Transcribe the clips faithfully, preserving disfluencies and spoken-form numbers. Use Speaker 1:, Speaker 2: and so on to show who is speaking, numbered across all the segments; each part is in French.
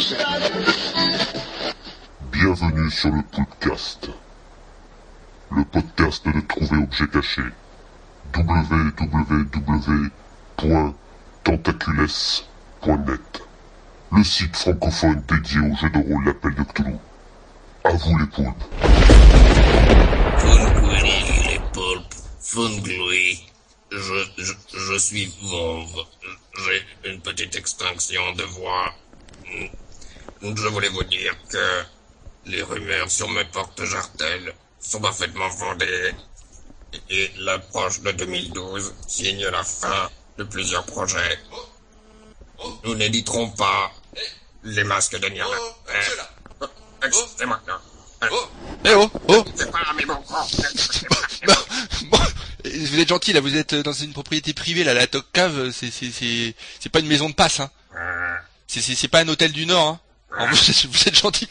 Speaker 1: Bienvenue sur le podcast, le podcast de trouver objet caché. w w w point tentacules point net, le site francophone dédié au jeu de rôle L'Appel de Cthulhu. À vous les poulpes.
Speaker 2: Funguili les poulpes, Funglui. Je, je, je suis Vauve. J'ai une petite extinction de voix. Je voulais vous dire que les rumeurs sur mes portes jartelles sont parfaitement fondées. Et l'approche de deux mille douze signe la fin de plusieurs projets. Nous n'éditerons pas les masques de Nirna.
Speaker 3: Oh,
Speaker 2: Eh, c'est moi, non.
Speaker 3: Oh, eh oh, oh.
Speaker 2: C'est pas mais bon.
Speaker 3: Bon, bon, vous êtes gentil là, vous êtes dans une propriété privée là, la Toc Cave, c'est c'est c'est c'est pas une maison de passe hein. C'est c'est c'est pas un hôtel du Nord hein. Alors, vous, êtes, vous êtes gentil.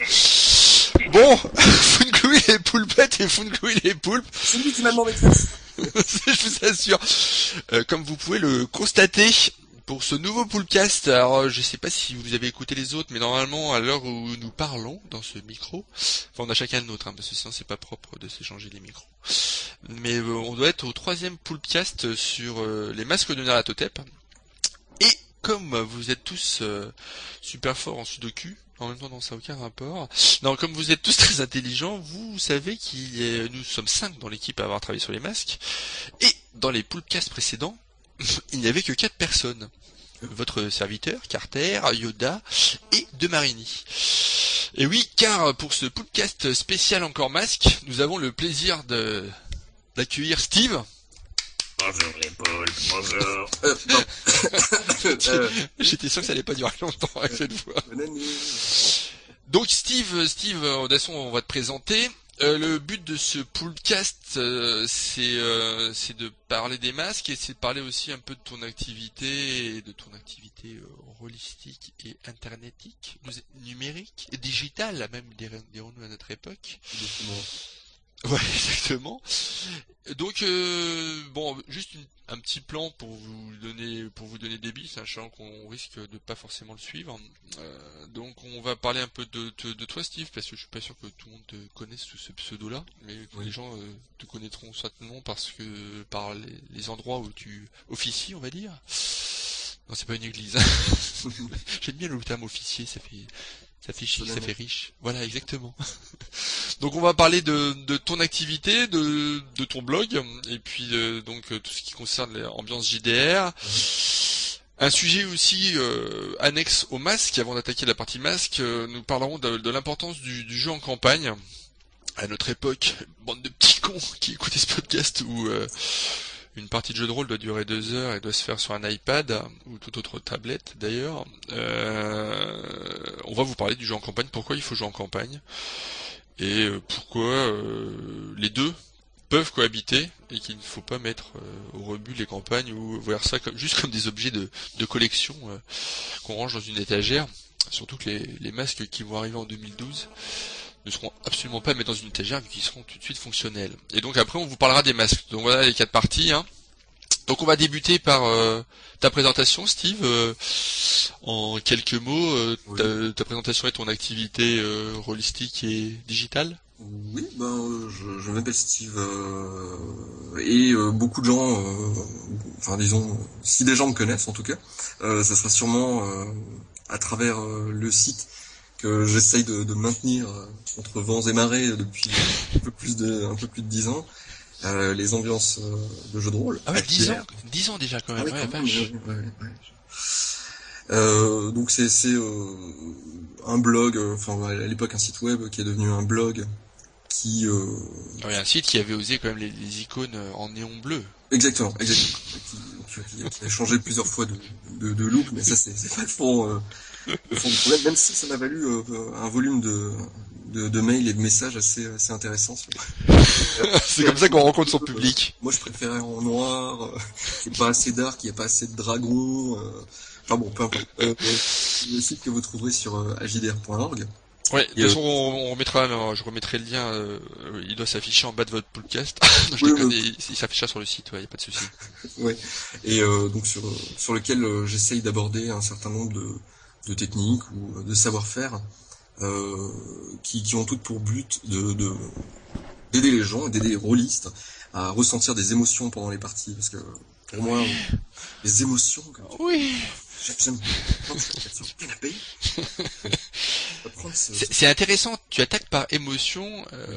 Speaker 3: Bon, Funglouis les poulpettes et Funglouis les poulpes.
Speaker 4: C'est lui qui m'a demandé de faire ça.
Speaker 3: Je vous assure. Euh, comme vous pouvez le constater, pour ce nouveau Poulpcast, alors je sais pas si vous avez écouté les autres, mais normalement à l'heure où nous parlons dans ce micro, enfin on a chacun le nôtre, hein, parce que sinon c'est pas propre de s'échanger les micros. Mais euh, on doit être au troisième Poulpcast sur euh, les masques de Nyarlathotep. Et comme vous êtes tous euh, super forts en sudoku, en même temps non, ça n'a aucun rapport. Non, comme vous êtes tous très intelligents, vous savez qu'il y a, nous sommes cinq dans l'équipe à avoir travaillé sur les masques. Et dans les Poulpcasts précédents, il n'y avait que quatre personnes. Votre serviteur, Carter, Yoda et De Marini. Et oui, car pour ce podcast spécial encore masque, nous avons le plaisir de d'accueillir Steve.
Speaker 2: Bonjour les poulpes, bonjour.
Speaker 4: Euh, non. euh,
Speaker 3: J'étais sûr que ça allait pas durer longtemps avec cette voix.
Speaker 4: bonne année.
Speaker 3: Donc Steve, Steve, de toute façon on va te présenter. Euh, le but de ce podcast, euh, c'est euh, c'est de parler des masques et c'est de parler aussi un peu de ton activité et de ton activité euh, holistique et internetique, numérique et digitale, même dirons-nous à notre époque.
Speaker 4: Exactement.
Speaker 3: Ouais, exactement. Donc euh, bon, juste une, un petit plan pour vous donner pour vous donner des billes, sachant qu'on risque de pas forcément le suivre. Euh, donc on va parler un peu de, de, de toi, Steve, parce que je suis pas sûr que tout le monde te connaisse sous ce pseudo-là, mais
Speaker 4: oui.
Speaker 3: Les gens euh, te connaîtront certainement parce que par les, les endroits où tu officies, on va dire. Non, c'est pas une église. J'aime bien le terme officier, ça fait ça fait chic, ça fait riche. Voilà, exactement. Donc on va parler de, de ton activité, de, de ton blog, et puis euh, donc euh, tout ce qui concerne l'ambiance J D R. Un sujet aussi euh, annexe au masque. Avant d'attaquer la partie masque, euh, nous parlerons de, de l'importance du, du jeu en campagne. À notre époque, bande de petits cons qui écoutaient ce podcast où euh, une partie de jeu de rôle doit durer deux heures et doit se faire sur un iPad ou toute autre tablette d'ailleurs. Euh, on va vous parler du jeu en campagne, pourquoi il faut jouer en campagne et pourquoi euh, les deux peuvent cohabiter et qu'il ne faut pas mettre euh, au rebut les campagnes ou voir ça comme, juste comme des objets de, de collection euh, qu'on range dans une étagère. Surtout que les, les masques qui vont arriver en deux mille douze ne seront absolument pas à mettre dans une étagère vu qu'ils seront tout de suite fonctionnels. Et donc après on vous parlera des masques. Donc voilà les quatre parties. Hein. Donc on va débuter par euh, ta présentation, Steve. Euh, en quelques mots, euh, oui. ta, ta présentation et ton activité euh, holistique et digitale.
Speaker 4: Oui, ben euh, je, je m'appelle Steve euh, et euh, beaucoup de gens, euh, enfin disons, si des gens me connaissent en tout cas, euh, ça sera sûrement euh, à travers euh, le site que j'essaye de, de maintenir euh, entre vents et marées depuis un peu plus de un peu plus de dix ans. Euh, les ambiances euh, de jeux de rôle.
Speaker 3: Ah ouais, dix ans, dix ans déjà quand même.
Speaker 4: Ah oui,
Speaker 3: ouais,
Speaker 4: quand
Speaker 3: vache.
Speaker 4: même, ouais, ouais, ouais. Euh, donc c'est c'est euh, un blog, enfin euh, à l'époque un site web qui est devenu un blog qui. Euh...
Speaker 3: Ah oui, un site qui avait osé quand même les, les icônes en néon bleu.
Speaker 4: Exactement, exactement. qui, qui, qui a changé plusieurs fois de, de, de look, mais ça c'est c'est pas le fond, euh, le fond du problème. Même si ça m'a valu euh, un volume de De, de mails et de messages assez assez intéressants.
Speaker 3: C'est comme ça qu'on rencontre son public.
Speaker 4: Moi, je préférais en noir. Euh, il n'y a pas assez d'arc, il n'y a pas assez de dragons. Euh, enfin bon, peu importe. Euh, le site que vous trouverez sur euh, a j d r point org.
Speaker 3: Ouais, de toute façon, on, on remettra, non, je remettrai le lien. Euh, il doit s'afficher en bas de votre podcast. non, je
Speaker 4: oui,
Speaker 3: déconne,
Speaker 4: oui.
Speaker 3: il, il s'affichera sur le site. Ouais, y a pas de souci.
Speaker 4: Ouais. Et euh, donc sur sur lequel euh, j'essaye d'aborder un certain nombre de de techniques ou de savoir-faire euh, qui, qui ont toutes pour but de, de d'aider les gens, d'aider les rôlistes à ressentir des émotions pendant les parties, parce que pour moi, euh, les émotions, comme tu
Speaker 3: Oui.
Speaker 4: J'aime, j'aime prendre sur le canapé.
Speaker 3: C'est, c'est intéressant. Tu attaques par émotion, euh,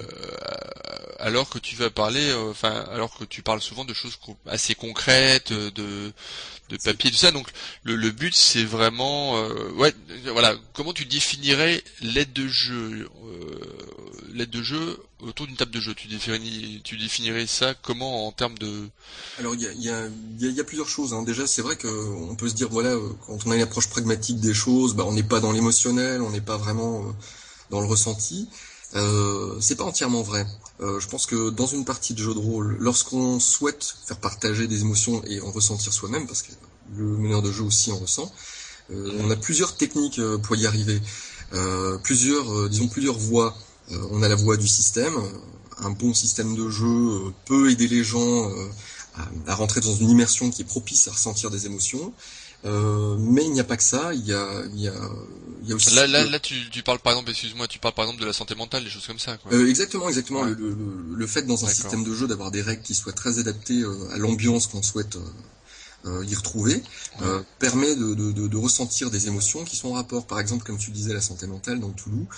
Speaker 3: alors que tu vas parler, euh, enfin, alors que tu parles souvent de choses assez concrètes, de, de papier, tout ça. Donc, le, le but, c'est vraiment, euh, ouais, voilà. Comment tu définirais l'aide de jeu, euh, l'aide de jeu autour d'une table de jeu? Tu définirais, tu définirais ça comment en termes de...
Speaker 4: Alors il y a, y, a, y, a, y a plusieurs choses. Hein. Déjà, c'est vrai qu'on peut se dire, voilà, quand on a une approche pragmatique des choses, bah, on n'est pas dans l'émotionnel, on n'est pas vraiment euh, dans le ressenti. Euh, c'est pas entièrement vrai. Euh, je pense que dans une partie de jeu de rôle, lorsqu'on souhaite faire partager des émotions et en ressentir soi-même, parce que le meneur de jeu aussi en ressent, euh, on a plusieurs techniques euh, pour y arriver. Euh, plusieurs, euh, disons plusieurs voies. Euh, on a la voie du système. Un bon système de jeu euh, peut aider les gens euh, à, à rentrer dans une immersion qui est propice à ressentir des émotions. Euh, mais il n'y a pas que ça, il y a, il y a, il y a aussi...
Speaker 3: Là, là, là, tu, tu parles par exemple, excuse-moi, tu parles par exemple de la santé mentale, des choses comme ça, quoi.
Speaker 4: Euh, exactement, exactement.
Speaker 3: Ouais.
Speaker 4: Le, le, le fait dans un D'accord. système de jeu d'avoir des règles qui soient très adaptées euh, à l'ambiance qu'on souhaite euh, y retrouver, ouais. euh, permet de, de, de, de ressentir des émotions qui sont en rapport. Par exemple, comme tu disais, la santé mentale dans Toulouse,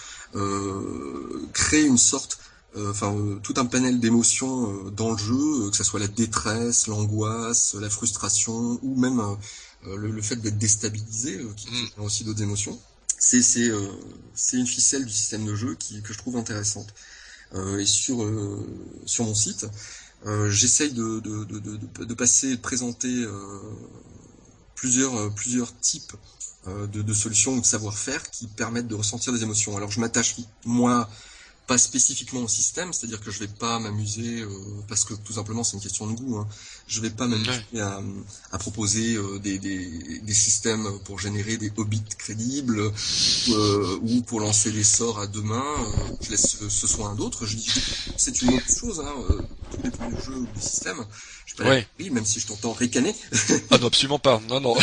Speaker 4: euh, crée une sorte... enfin euh, tout un panel d'émotions euh, dans le jeu, euh, que ça soit la détresse, l'angoisse, la frustration, ou même euh, le, le fait d'être déstabilisé, euh, qui mm. a aussi d'autres émotions. C'est c'est euh, c'est une ficelle du système de jeu qui que je trouve intéressante. Euh, et sur euh, sur mon site, euh, j'essaye de de, de de de passer, de présenter euh, plusieurs euh, plusieurs types euh, de, de solutions ou de savoir-faire qui permettent de ressentir des émotions. Alors je m'attache moi pas spécifiquement au système, c'est-à-dire que je vais pas m'amuser, euh, parce que tout simplement c'est une question de goût, hein, je vais pas m'amuser ouais. à, à proposer euh, des, des, des systèmes pour générer des hobbits crédibles, euh, ou pour lancer les sorts à deux mains, euh, je laisse ce soin à d'autres, je dis c'est une autre chose, hein, euh, tous les premiers jeux ou des systèmes, je peux
Speaker 3: ouais.
Speaker 4: oui, même si je t'entends ricaner.
Speaker 3: Ah non, absolument pas, non, non.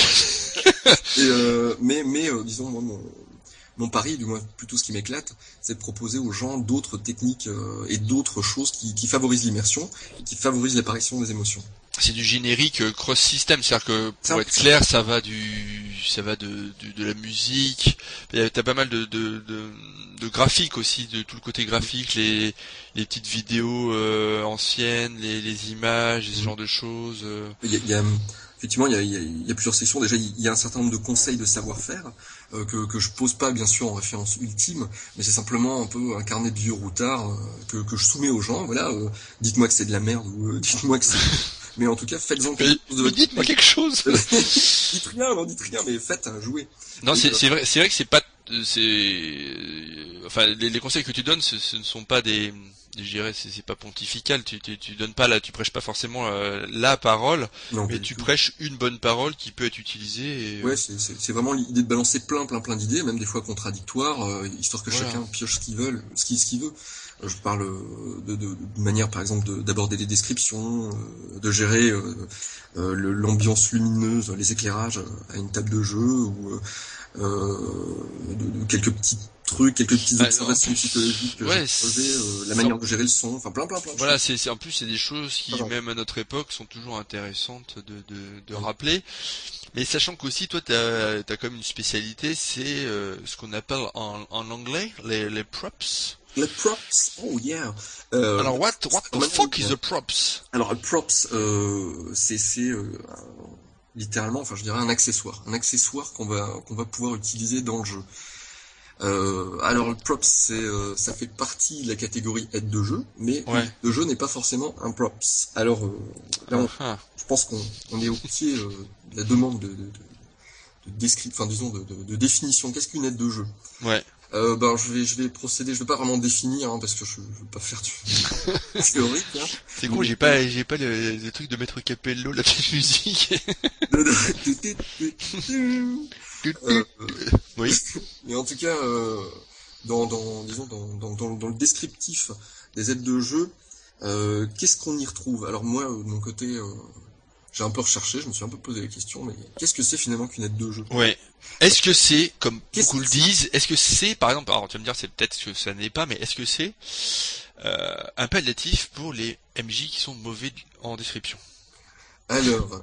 Speaker 4: Et, euh, mais, mais euh, disons, moi, mon... Mon pari, du moins plutôt ce qui m'éclate, c'est de proposer aux gens d'autres techniques euh, et d'autres choses qui, qui favorisent l'immersion et qui favorisent l'apparition des émotions.
Speaker 3: C'est du générique euh, cross-system, c'est-à-dire que pour ça, être ça. clair, ça va du, ça va de, de, de la musique. T'as pas mal de, de, de, de graphiques aussi, de tout le côté graphique, les, les petites vidéos euh, anciennes, les, les images, ce mmh. genre de choses. Euh.
Speaker 4: Il y a, il y a... Effectivement, il y, a, il y a plusieurs sections. Déjà, il y a un certain nombre de conseils de savoir-faire euh, que, que je pose pas, bien sûr, en référence ultime, mais c'est simplement un peu un carnet de vieux routards euh, que, que je soumets aux gens. Voilà, euh, dites-moi que c'est de la merde ou euh, dites-moi que c'est... Mais en tout cas, faites-en quelque chose de votre...
Speaker 3: Dites-moi quelque chose.
Speaker 4: Dites rien, non, dites rien, mais faites, hein, jouez.
Speaker 3: Non, c'est, euh... c'est vrai, c'est vrai que c'est pas, c'est, enfin, les, les conseils que tu donnes, ce, ce ne sont pas des, je dirais, c'est, c'est pas pontifical. Tu, tu, tu donnes pas là, tu prêches pas forcément euh, la parole, non, mais tu prêches une bonne parole qui peut être utilisée. Et...
Speaker 4: Ouais, c'est, c'est, c'est vraiment l'idée de balancer plein, plein, plein d'idées, même des fois contradictoires, euh, histoire que voilà. chacun pioche ce qu'il veut, ce qu'il, ce qu'il veut. Je parle de, de, de manière, par exemple, de, d'aborder les descriptions, euh, de gérer euh, euh, le, l'ambiance lumineuse, les éclairages à une table de jeu, ou euh, de, de quelques petits trucs, quelques petites bah, observations plus, psychologiques que
Speaker 3: ouais,
Speaker 4: j'ai posées, euh, la manière de gérer le son, enfin plein, plein, plein. De
Speaker 3: voilà,
Speaker 4: choses.
Speaker 3: c'est, c'est en plus c'est des choses qui, ah, même à notre époque, sont toujours intéressantes de, de, de ouais. rappeler. Mais sachant qu'aussi, toi, t'as, t'as comme une spécialité, c'est euh, ce qu'on appelle en, en anglais les, les props.
Speaker 4: Les props, oh yeah. Euh,
Speaker 3: Alors what, what the fuck is a props?
Speaker 4: Alors un props, euh, c'est, c'est euh, littéralement, enfin je dirais un accessoire, un accessoire qu'on va qu'on va pouvoir utiliser dans le jeu. Euh, alors le props, c'est euh, ça fait partie de la catégorie aide de jeu, mais
Speaker 3: ouais.
Speaker 4: le jeu n'est pas forcément un props. Alors euh, là, on, uh-huh. je pense qu'on on est au pied euh, de la demande de, de, de, de description, enfin disons de, de, de définition. Qu'est-ce qu'une aide de jeu?
Speaker 3: Ouais.
Speaker 4: Euh, ben je vais je vais procéder, je vais pas vraiment définir hein, parce que je, je veux pas faire du théorique. Hein.
Speaker 3: C'est con, j'ai pas j'ai pas le, le truc de mettre Capello, la petite musique.
Speaker 4: euh,
Speaker 3: oui.
Speaker 4: Mais en tout cas, euh, dans dans disons dans, dans dans dans le descriptif des aides de jeu, euh, qu'est-ce qu'on y retrouve? Alors moi de mon côté, euh, j'ai un peu recherché, je me suis un peu posé la question, mais qu'est-ce que c'est finalement qu'une aide de jeu?
Speaker 3: Ouais. Est-ce que c'est, comme
Speaker 4: Qu'est-ce
Speaker 3: beaucoup
Speaker 4: que
Speaker 3: le
Speaker 4: c'est
Speaker 3: disent, est-ce que c'est, par exemple, alors tu vas me dire c'est peut-être que ça n'est pas, mais est-ce que c'est euh, un palliatif pour les M J qui sont mauvais en description?
Speaker 4: Alors,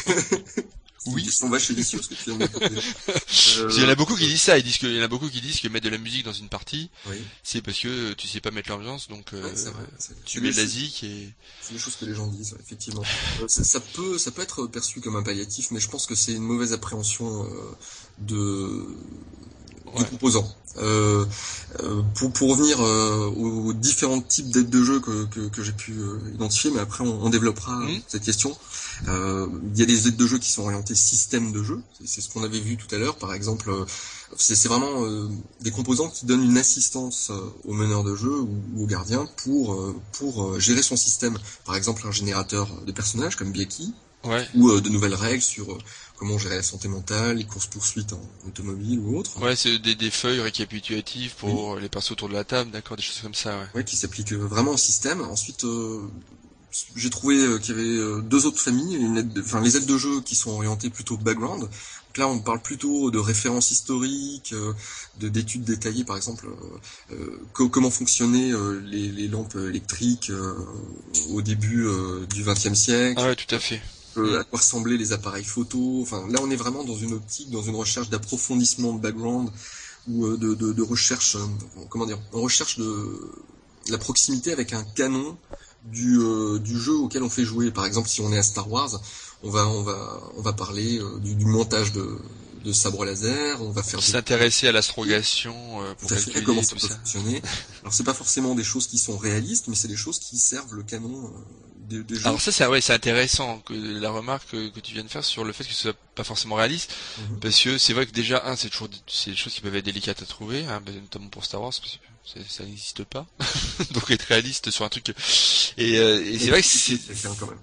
Speaker 3: Oui.
Speaker 4: On va chez Vicious, que tu viens de me poser. Euh,
Speaker 3: Il y en a beaucoup qui disent ça, ils disent que, il y en a beaucoup qui disent que mettre de la musique dans une partie,
Speaker 4: Oui,
Speaker 3: c'est parce que tu sais pas mettre l'ambiance, donc euh,
Speaker 4: ouais, c'est vrai. C'est,
Speaker 3: tu
Speaker 4: c'est
Speaker 3: mets
Speaker 4: des
Speaker 3: de la
Speaker 4: choses-
Speaker 3: zik et...
Speaker 4: c'est des choses que les gens disent, ouais, effectivement. Euh, ça, ça peut, ça peut être perçu comme un palliatif, mais je pense que c'est une mauvaise appréhension euh, de
Speaker 3: Ouais.
Speaker 4: des composants. Euh, euh, pour, pour revenir euh, aux différents types d'aides de jeu que, que, que j'ai pu euh, identifier, mais après on, on développera
Speaker 3: Mhm.
Speaker 4: cette question. Euh, Il y a des aides de jeu qui sont orientées système de jeu, c'est, c'est ce qu'on avait vu tout à l'heure. Par exemple, euh, c'est, c'est vraiment euh, des composants qui donnent une assistance euh, au meneur de jeu ou, ou au gardien pour euh, pour euh, gérer son système. Par exemple, un générateur de personnages comme Biaki,
Speaker 3: Ouais.
Speaker 4: ou euh, de nouvelles règles sur euh, comment gérer la santé mentale, les courses-poursuites en automobile ou autre.
Speaker 3: Ouais, c'est des, des feuilles récapitulatives pour les persos autour de la table, d'accord, des choses comme ça, ouais.
Speaker 4: Ouais, qui s'applique euh, vraiment au système. Ensuite, euh, j'ai trouvé euh, qu'il y avait euh, deux autres familles, une aide de- enfin les aides de jeu qui sont orientées plutôt background. Donc là, on parle plutôt de références historiques, euh, de d'études détaillées, par exemple, euh, euh, co- comment fonctionnaient euh, les, les lampes électriques euh, au début euh, du vingtième siècle.
Speaker 3: Ah ouais, tout à fait.
Speaker 4: Euh, à quoi ressemblaient les appareils photo. Enfin, là, on est vraiment dans une optique, dans une recherche d'approfondissement de background ou euh, de, de, de recherche, euh, comment dire, en recherche de la proximité avec un canon du, euh, du jeu auquel on fait jouer. Par exemple, si on est à Star Wars, on va, on va, on va parler euh, du, du montage de, de sabres laser. On va faire des-
Speaker 3: S'intéresser à l'astrogation euh, pour
Speaker 4: tout à fait,
Speaker 3: calculer
Speaker 4: comment ça
Speaker 3: tout
Speaker 4: peut
Speaker 3: ça.
Speaker 4: fonctionner. Alors, c'est pas forcément des choses qui sont réalistes, mais c'est des choses qui servent le canon euh, des, des jeux.
Speaker 3: Alors ça, c'est ouais, c'est intéressant que la remarque que, que tu viens de faire sur le fait que ce soit pas forcément réaliste,
Speaker 4: Mhm.
Speaker 3: parce que c'est vrai que déjà un, c'est toujours c'est des choses qui peuvent être délicates à trouver, hein, notamment pour Star Wars, parce que c'est- ça n'existe pas. Donc être réaliste sur un truc. Et, euh, et c'est vrai que c'est
Speaker 4: quelqu'un quand même.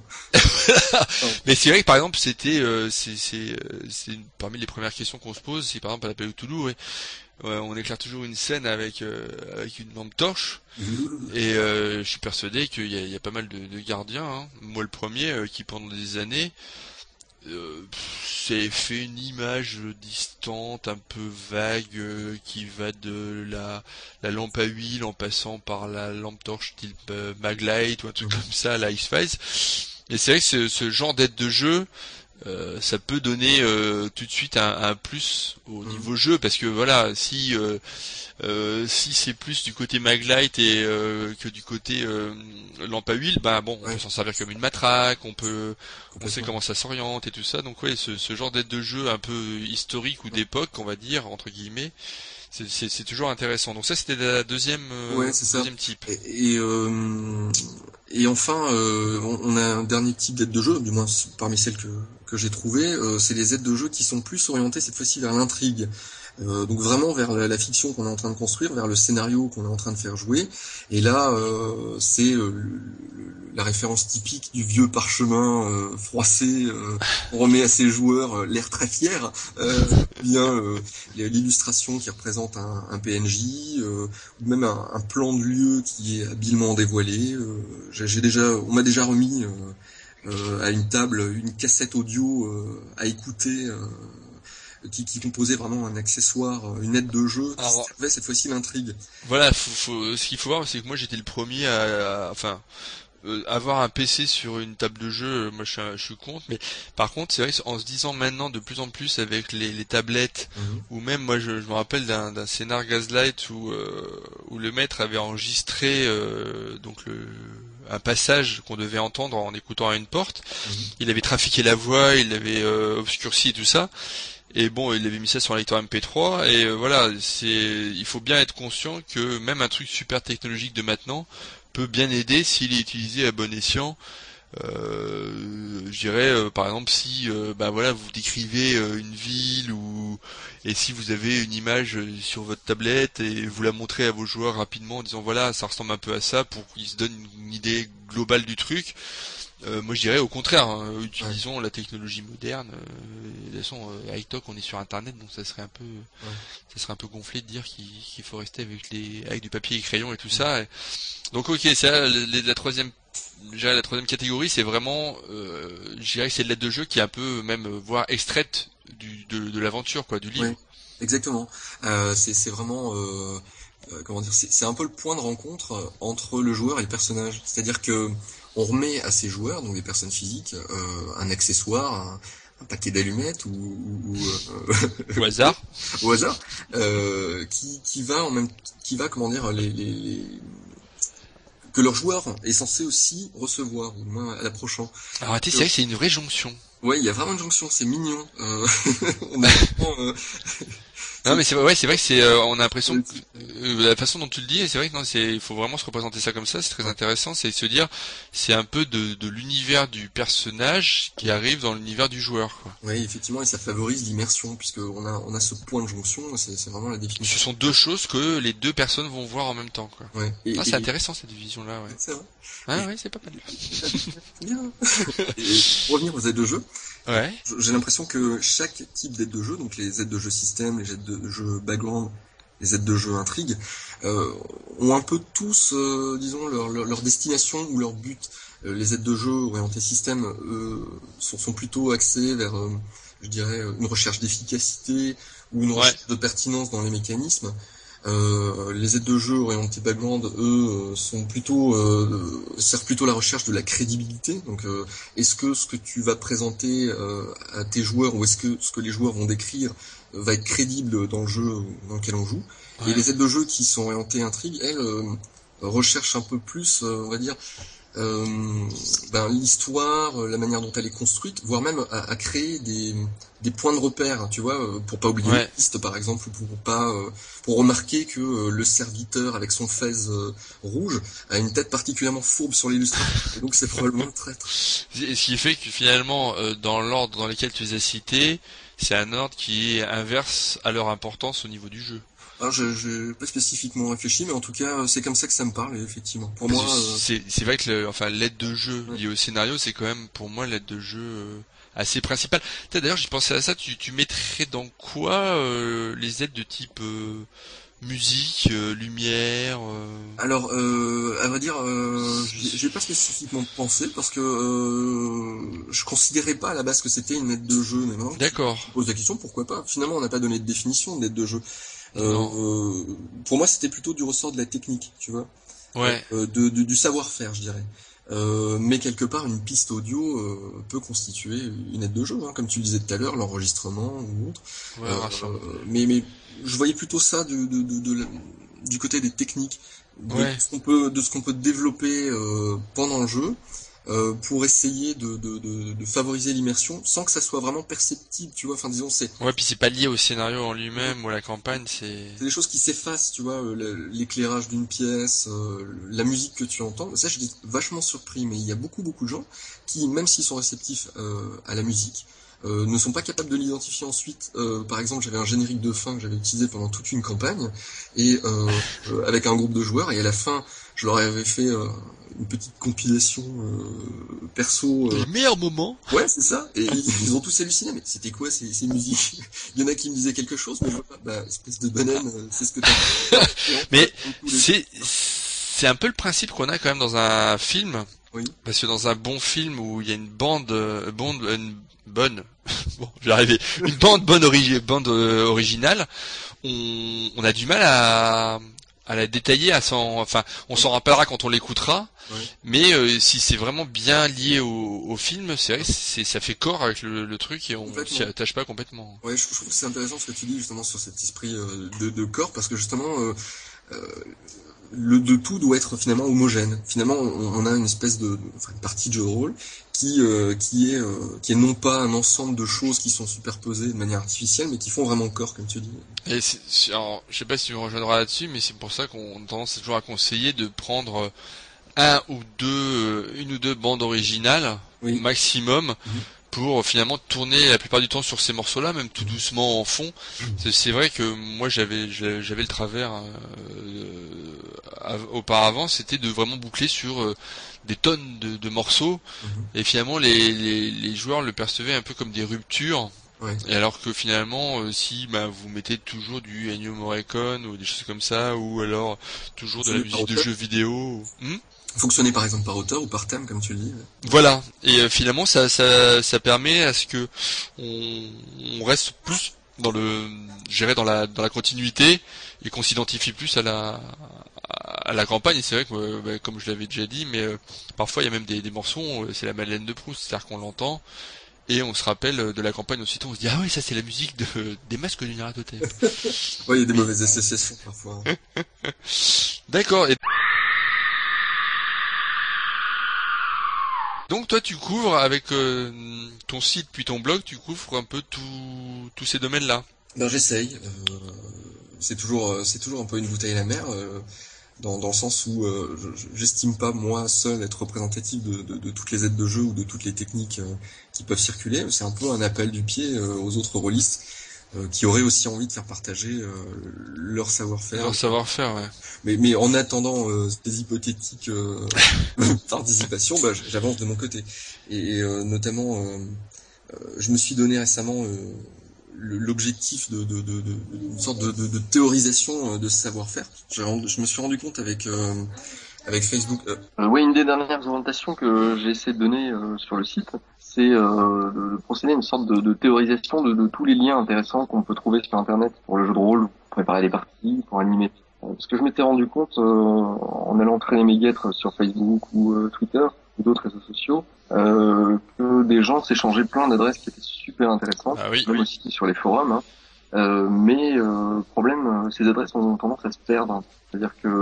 Speaker 3: mais c'est vrai que par exemple c'était euh, c'est c'est euh, c'est une- parmi les premières questions qu'on se pose, c'est par exemple à l'appel au Toulouse, ouais. Ouais, on éclaire toujours une scène avec euh, avec une lampe torche et euh, je suis persuadé qu'il y a, il y a pas mal de, de gardiens, hein. Moi le premier euh, qui pendant des années euh, pff, s'est fait une image distante, un peu vague, euh, qui va de la la lampe à huile en passant par la lampe torche type euh, Maglite ou un truc
Speaker 4: Mhm.
Speaker 3: comme ça, la X-Files. Et c'est vrai que ce, ce genre d'aide de jeu, euh, ça peut donner euh, tout de suite un, un plus au
Speaker 4: Mhm.
Speaker 3: niveau jeu, parce que voilà, si euh, euh, si c'est plus du côté Maglite et euh, que du côté euh, lampe à huile, bah bon, on
Speaker 4: Ouais.
Speaker 3: peut s'en servir comme une matraque, on peut, on sait
Speaker 4: Complètement.
Speaker 3: comment ça s'oriente et tout ça. Donc ouais, ce, ce genre d'aide de jeu un peu historique ou d'époque, on va dire entre guillemets, c'est, c'est, c'est toujours intéressant. Donc ça, c'était la deuxième euh,
Speaker 4: Ouais, c'est ça.
Speaker 3: deuxième type.
Speaker 4: Et, et, euh, et enfin, euh, on, on a un dernier type d'aide de jeu, du moins parmi celles que, que j'ai trouvées, euh, c'est les aides de jeu qui sont plus orientées cette fois-ci vers l'intrigue. Euh, donc vraiment vers la, la fiction qu'on est en train de construire, vers le scénario qu'on est en train de faire jouer. Et là, euh, c'est euh, le- le- la référence typique du vieux parchemin euh, froissé. Euh, on remet à ses joueurs euh, l'air très fier. Euh, bien euh, l'illustration qui représente un, un P N J, euh, ou même un, un plan de lieu qui est habilement dévoilé. Euh, j'ai, j'ai déjà, on m'a déjà remis euh, euh, à une table une cassette audio euh, à écouter. Euh, qui, qui composait vraiment un accessoire, une aide de jeu qui
Speaker 3: Alors,
Speaker 4: servait cette fois-ci l'intrigue.
Speaker 3: Voilà, faut, faut, ce qu'il faut voir, c'est que moi j'étais le premier à, à- enfin, euh, avoir un P C sur une table de jeu, euh, moi je suis, un- je suis contre, mais par contre c'est vrai qu'en se disant maintenant de plus en plus avec les, les tablettes,
Speaker 4: Mhm.
Speaker 3: ou même moi je, je me rappelle d'un, d'un scénar Gaslight où, euh, où le maître avait enregistré euh, donc le, un passage qu'on devait entendre en écoutant à une porte,
Speaker 4: Mhm.
Speaker 3: il avait trafiqué la voix, il l'avait euh, obscurci et tout ça. Et bon, il avait mis ça sur un lecteur M P trois, et euh, voilà, c'est, il faut bien être conscient que même un truc super technologique de maintenant peut bien aider s'il est utilisé à bon escient. Euh, je dirais, euh, par exemple, si, euh, bah voilà, vous décrivez euh, une ville ou et si vous avez une image euh, sur votre tablette et vous la montrez à vos joueurs rapidement en disant voilà, ça ressemble un peu à ça pour qu'ils se donnent une idée globale du truc. Euh, moi je dirais au contraire, hein, utilisons la technologie moderne. Euh, de toute façon, euh, avec Toc on est sur internet, donc ça serait un peu ça serait un peu gonflé de dire qu'il, qu'il faut rester avec les avec du papier et crayon et tout ça. Et... Donc ok, c'est là, la, la troisième je dirais la troisième catégorie, c'est vraiment, euh, je dirais que c'est de l'aide de jeu qui est un peu même euh, voire extraite du de, de l'aventure, quoi, du livre.
Speaker 4: Oui, exactement. Euh, c'est c'est vraiment euh, euh, comment dire, c'est c'est un peu le point de rencontre euh, entre le joueur et le personnage. C'est-à-dire que on remet à ces joueurs, donc des personnes physiques, euh, un accessoire, un, un paquet d'allumettes ou, ou, ou, euh,
Speaker 3: Au hasard.
Speaker 4: au hasard, euh, qui qui va en même qui va comment dire les, les, les que leur joueur est censé aussi recevoir, ou au moins à l'approchant.
Speaker 3: Alors, tu sais, c'est vrai que c'est une vraie jonction.
Speaker 4: Ouais, il y a vraiment une jonction, c'est mignon. Euh, on a vraiment, euh,
Speaker 3: Non, mais c'est ouais, c'est vrai que c'est, euh, on a l'impression que euh, la façon dont tu le dis, c'est vrai que non, c'est, il faut vraiment se représenter ça comme ça. C'est très intéressant, c'est se dire, c'est un peu de, de l'univers du personnage qui arrive dans l'univers du joueur, quoi.
Speaker 4: Oui, effectivement, et ça favorise l'immersion, puisque on a on a ce point de jonction, c'est c'est vraiment la définition.
Speaker 3: Ce sont deux choses que les deux personnes vont voir en même temps, quoi.
Speaker 4: Ouais. Et,
Speaker 3: Ah, c'est
Speaker 4: et-
Speaker 3: intéressant cette division-là, ouais.
Speaker 4: C'est vrai.
Speaker 3: Ah ouais, c'est pas mal.
Speaker 4: Bien. Et pour revenir aux aides de jeu,
Speaker 3: Ouais.
Speaker 4: j'ai l'impression que chaque type d'aide de jeu, donc les aides de jeu système, les aides de jeu background, les aides de jeu intrigue, euh, ont un peu tous, euh, disons, leur, leur, leur destination ou leur but. Euh, les aides de jeu orientées système euh, sont, sont plutôt axées vers, euh, je dirais, une recherche d'efficacité ou une
Speaker 3: Ouais.
Speaker 4: recherche de pertinence dans les mécanismes. Euh, les aides de jeu orientées background, eux, euh, sont plutôt euh, servent plutôt à la recherche de la crédibilité. Donc, euh, est-ce que ce que tu vas présenter euh, à tes joueurs ou est-ce que ce que les joueurs vont décrire euh, va être crédible dans le jeu dans lequel on joue?
Speaker 3: Ouais.
Speaker 4: Et les aides de jeu qui sont orientées intrigue, elles euh, recherchent un peu plus, euh, on va dire, euh, ben, l'histoire, la manière dont elle est construite, voire même à, à créer des, des points de repère, tu vois, euh, pour pas oublier
Speaker 3: Ouais.
Speaker 4: les pistes par exemple, ou pour pas euh, pour remarquer que euh, le serviteur avec son fez euh, rouge a une tête particulièrement fourbe sur l'illustration, et donc c'est probablement le traître.
Speaker 3: Ce qui fait que finalement, euh, dans l'ordre dans lequel tu les as cités, c'est un ordre qui est inverse à leur importance au niveau du jeu.
Speaker 4: Alors, je j'ai pas spécifiquement réfléchi, mais en tout cas, c'est comme ça que ça me parle, et effectivement. Pour
Speaker 3: Parce
Speaker 4: moi,
Speaker 3: que
Speaker 4: euh,
Speaker 3: c'est c'est vrai que le, enfin l'aide de jeu
Speaker 4: Ouais.
Speaker 3: liée au scénario, c'est quand même pour moi l'aide de jeu euh, assez principale. Peut-être d'ailleurs, j'ai pensé à ça. Tu tu mettrais dans quoi euh, les aides de type euh, musique, euh, lumière. Euh...
Speaker 4: alors, euh, à vrai dire, euh, j'ai j'ai pas spécifiquement pensé parce que euh, je considérais pas à la base que c'était une aide de jeu, mais maintenant que tu
Speaker 3: D'accord.
Speaker 4: poses la question, pourquoi pas? Finalement, on n'a pas donné de définition d'aide de jeu. Euh,
Speaker 3: Non.
Speaker 4: euh, pour moi, c'était plutôt du ressort de la technique, tu vois,
Speaker 3: Ouais.
Speaker 4: euh, de, de- du savoir-faire, je dirais. Euh, mais quelque part, une piste audio euh, peut constituer une aide de jeu, hein, comme tu le disais tout à l'heure, l'enregistrement ou autre.
Speaker 3: Ouais,
Speaker 4: Euh,
Speaker 3: rachat.
Speaker 4: mais, mais je voyais plutôt ça du, de, de, de la- du côté des techniques, de
Speaker 3: Ouais.
Speaker 4: ce qu'on peut, de ce qu'on peut développer euh, pendant le jeu euh, pour essayer de, de, de, de favoriser l'immersion sans que ça soit vraiment perceptible, tu vois. Enfin, disons, c'est
Speaker 3: Ouais, puis c'est pas lié au scénario en lui-même ou à la campagne, c'est.
Speaker 4: c'est des choses qui s'effacent, tu vois, euh, le- l'éclairage d'une pièce, euh, la musique que tu entends. Ça, j'étais vachement surpris, mais il y a beaucoup, beaucoup de gens qui, même s'ils sont réceptifs euh, à la musique, euh, ne sont pas capables de l'identifier ensuite. Euh, par exemple, j'avais un générique de fin que j'avais utilisé pendant toute une campagne, et euh, euh, avec un groupe de joueurs, et à la fin, je leur avais fait euh, une petite compilation euh, perso. euh,
Speaker 3: Le meilleur moment.
Speaker 4: Ouais, c'est ça. Et ils, ils ont tous halluciné. Mais c'était quoi ces, ces musiques? Il y en a qui me disaient quelque chose, mais je vois pas. Bah, espèce de banane, euh, c'est ce que t'as. Et en fait,
Speaker 3: Mais
Speaker 4: tous les-
Speaker 3: c'est c'est un peu le principe qu'on a quand même dans un film.
Speaker 4: Oui.
Speaker 3: Parce que dans un bon film où il y a une bande, euh, bande une bonne, bon, je vais arriver, une bande bonne origi- bande euh, originale, on, on a du mal à à la détailler, à s'en, enfin, on s'en rappellera quand on l'écoutera.
Speaker 4: Ouais.
Speaker 3: Mais euh, si c'est vraiment bien lié au, au film, c'est vrai, que c'est ça fait corps avec le, le truc et on
Speaker 4: Complètement.
Speaker 3: s'y attache pas complètement.
Speaker 4: Ouais, je, je trouve que c'est intéressant ce que tu dis justement sur cet esprit euh, de, de corps, parce que justement, euh, euh, le de tout doit être finalement homogène. Finalement, on, on a une espèce de, de- enfin, une partie de jeu de rôle qui euh, qui est euh, qui est non pas un ensemble de choses qui sont superposées de manière artificielle, mais qui font vraiment corps, comme tu dis.
Speaker 3: Et c'est, c'est- alors, je sais pas si tu me rejoindras là-dessus, mais c'est pour ça qu'on a tendance toujours à conseiller de prendre un ou deux, euh, une ou deux bandes originales
Speaker 4: Oui.
Speaker 3: au maximum
Speaker 4: Mhm.
Speaker 3: pour finalement tourner la plupart du temps sur ces morceaux-là, même tout doucement en fond. C'est, c'est vrai que moi j'avais j'avais j'avais le travers euh, av- auparavant, c'était de vraiment boucler sur euh, des tonnes de, de morceaux
Speaker 4: Mhm.
Speaker 3: et finalement les, les les joueurs le percevaient un peu comme des ruptures.
Speaker 4: Ouais.
Speaker 3: Et alors que finalement, euh, si bah, vous mettez toujours du Ennio Morricone ou des choses comme ça, ou alors toujours de la
Speaker 4: Du
Speaker 3: musique de
Speaker 4: Parrot.
Speaker 3: jeux vidéo, hmm
Speaker 4: fonctionner par exemple par auteur ou par thème, comme tu le dis.
Speaker 3: Voilà. Et euh, finalement, ça, ça, ça permet à ce que on, on reste plus dans le, je dirais dans la, dans la continuité et qu'on s'identifie plus à la, à la campagne. Et c'est vrai que, euh, bah, comme je l'avais déjà dit, mais euh, parfois il y a même des, des morceaux, euh, c'est la Madeleine de Proust, c'est-à-dire qu'on l'entend et on se rappelle de la campagne aussitôt. On se dit ah oui, ça c'est la musique de des Masques du Nyarlathotep.
Speaker 4: Ouais, il y a des mauvaises associations parfois.
Speaker 3: D'accord. Et donc toi tu couvres avec euh, ton site puis ton blog, tu couvres un peu tout, tous ces domaines-là.
Speaker 4: Ben j'essaye. Euh, c'est toujours c'est toujours un peu une bouteille à la mer, euh, dans, dans le sens où euh, je- j'estime pas moi seul être représentatif de, de, de toutes les aides de jeu ou de toutes les techniques euh, qui peuvent circuler. C'est un peu un appel du pied euh, aux autres rôlistes euh, qui auraient aussi envie de faire partager euh, leur savoir-faire.
Speaker 3: Leur savoir-faire, ouais.
Speaker 4: Mais, mais en attendant euh, ces hypothétiques euh, participations, bah, j'avance de mon côté. Et euh, notamment, euh, euh, je me suis donné récemment euh, le- l'objectif de, de, de, de, une sorte de, de, de théorisation euh, de ce savoir-faire. Je, je me suis rendu compte avec euh, avec Facebook. Euh, Euh, oui, une des dernières orientations que j'ai essayé de donner euh, sur le site, c'est euh, de procéder à une sorte de, de théorisation de, de tous les liens intéressants qu'on peut trouver sur Internet pour le jeu de rôle, pour préparer des parties, pour animer. Euh, Parce que je m'étais rendu compte, euh, en allant traîner mes guêtres sur Facebook ou euh, Twitter ou d'autres réseaux sociaux, euh, que des gens s'échangeaient plein d'adresses qui étaient super intéressantes,
Speaker 3: Ah oui,
Speaker 4: même
Speaker 3: oui.
Speaker 4: aussi sur les forums. Hein. Euh, mais euh, problème, euh, ces adresses ont tendance à se perdre. C'est-à-dire que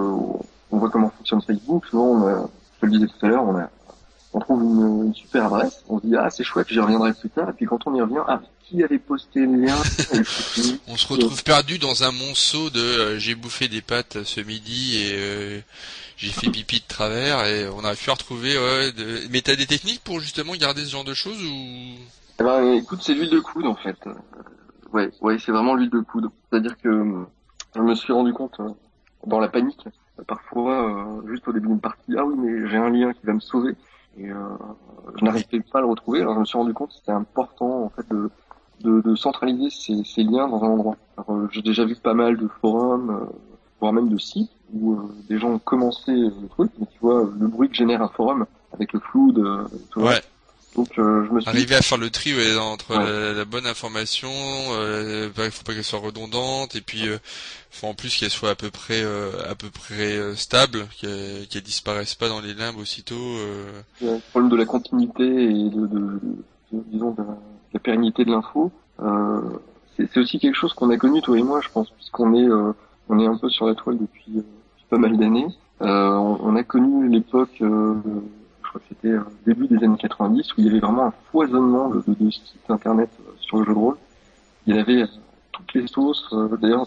Speaker 4: on voit comment fonctionne Facebook. Souvent, on a, je le disais tout à l'heure, on a, on trouve une, une super adresse, on se dit ah c'est chouette, j'y reviendrai plus tard. Et puis quand on y revient, ah qui avait posté le lien et puis,
Speaker 3: On se retrouve perdu dans un monceau de euh, j'ai bouffé des pâtes ce midi et euh, j'ai fait pipi de travers et on a pu retrouver. Ouais, de... Mais t'as des techniques pour justement garder ce genre de choses ou
Speaker 4: Eh ben, écoute, c'est l'huile de coude en fait. Euh, Ouais, ouais, c'est vraiment l'huile de coude. C'est-à-dire que euh, je me suis rendu compte euh, dans la panique, euh, parfois, euh, juste au début d'une partie, ah oui, mais j'ai un lien qui va me sauver. Et euh, je n'arrivais pas à le retrouver. Alors je me suis rendu compte que c'était important en fait de, de, de centraliser ces, ces liens dans un endroit. Alors, euh, j'ai déjà vu pas mal de forums, euh, voire même de sites où euh, des gens ont commencé euh, le truc, mais tu vois le bruit que génère un forum avec le flou de, tu vois.
Speaker 3: ouais.
Speaker 4: Donc euh, je me suis
Speaker 3: Arriver à faire le tri ouais, entre
Speaker 4: Ouais.
Speaker 3: la, la bonne information, euh, il faut pas qu'elle soit redondante et puis euh, faut en plus qu'elle soit à peu près euh, à peu près euh, stable, qu'elle qu'elle disparaisse pas dans les limbes aussitôt. Euh...
Speaker 4: Le problème de la continuité et de, de, de- de- disons de la, de la pérennité de l'info, euh, c'est c'est aussi quelque chose qu'on a connu toi et moi, je pense, puisqu'on est euh, on est un peu sur la toile depuis, euh, depuis pas mal d'années. Euh, on, on a connu l'époque, euh, je crois que c'était euh, début des années quatre-vingt-dix, où il y avait vraiment un foisonnement de, de, de sites internet euh, sur le jeu de rôle. Il y avait euh, toutes les sauces, euh, d'ailleurs,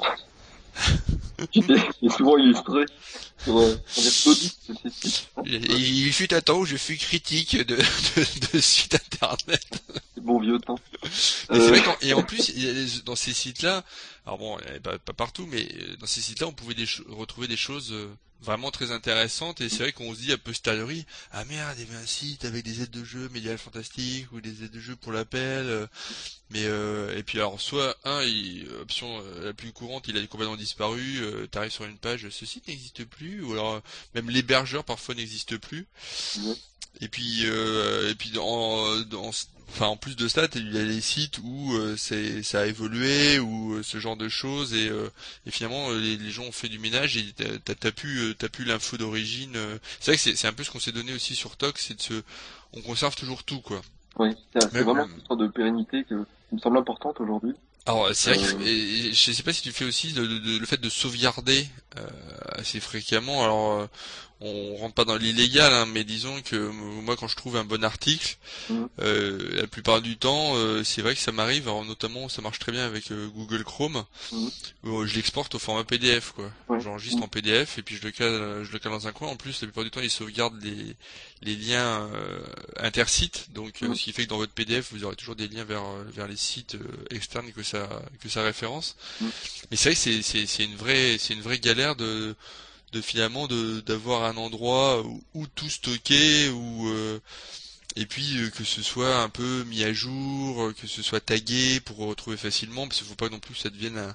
Speaker 4: qui est souvent illustré sur, euh, sur des pseudos de ces sites.
Speaker 3: Et il fut un temps où je fus critique de, de, de sites internet.
Speaker 4: C'est bon vieux temps.
Speaker 3: Et c'est
Speaker 4: Euh,
Speaker 3: vrai qu'en, et en plus, il y a les- dans ces sites-là, alors bon, il y avait pas, pas partout, mais euh, dans ces sites-là, on pouvait des cho- retrouver des choses euh, vraiment très intéressantes. Et c'est vrai qu'on se dit a posteriori, ah merde, il y avait un site avec des aides de jeu médiéval fantastique ou des aides de jeu pour l'appel. euh, mais euh, et puis alors, soit un, il, option euh, la plus courante, il a complètement disparu. Euh, T'arrives sur une page, ce site n'existe plus, ou alors euh, même l'hébergeur parfois n'existe plus.
Speaker 4: Ouais.
Speaker 3: Et puis, euh, et puis dans, dans, enfin en plus de ça, il y a les sites où euh, c'est, ça a évolué ou euh, ce genre de choses et, euh, et finalement euh, les, les gens ont fait du ménage et t'as, t'as, t'as pu, euh, t'as pu l'info d'origine. euh. C'est vrai que c'est, c'est un peu ce qu'on s'est donné aussi sur Tox, c'est de se, on conserve toujours tout quoi.
Speaker 4: Oui, c'est c'est
Speaker 3: Même,
Speaker 4: vraiment
Speaker 3: euh,
Speaker 4: une sorte de pérennité que, qui me semble importante aujourd'hui.
Speaker 3: Alors c'est vrai
Speaker 4: Euh,
Speaker 3: que et- et je sais pas si tu fais aussi le, le- le fait de sauvegarder euh, assez fréquemment. Alors euh, on rentre pas dans l'illégal, hein, mais disons que euh, moi quand je trouve un bon article,
Speaker 4: Mhm.
Speaker 3: euh, la plupart du temps euh, c'est vrai que ça m'arrive. Alors notamment ça marche très bien avec euh, Google Chrome.
Speaker 4: Mhm.
Speaker 3: Où, euh, je l'exporte au format P D F quoi.
Speaker 4: Ouais.
Speaker 3: J'enregistre
Speaker 4: Mhm.
Speaker 3: en P D F et puis je le cale, je le cale dans un coin. En plus la plupart du temps il sauvegarde les les liens euh, intersites, donc euh,
Speaker 4: Mhm.
Speaker 3: ce qui fait que dans votre P D F vous aurez toujours des liens vers euh, vers les sites euh, externes que ça que ça référence.
Speaker 4: Mhm.
Speaker 3: Mais c'est vrai que c'est c'est c'est une vraie c'est une vraie galère de de finalement de d'avoir un endroit où, où tout stocker où euh, et puis euh, que ce soit un peu mis à jour, euh, que ce soit tagué pour retrouver facilement, parce qu'il faut pas non plus que ça devienne un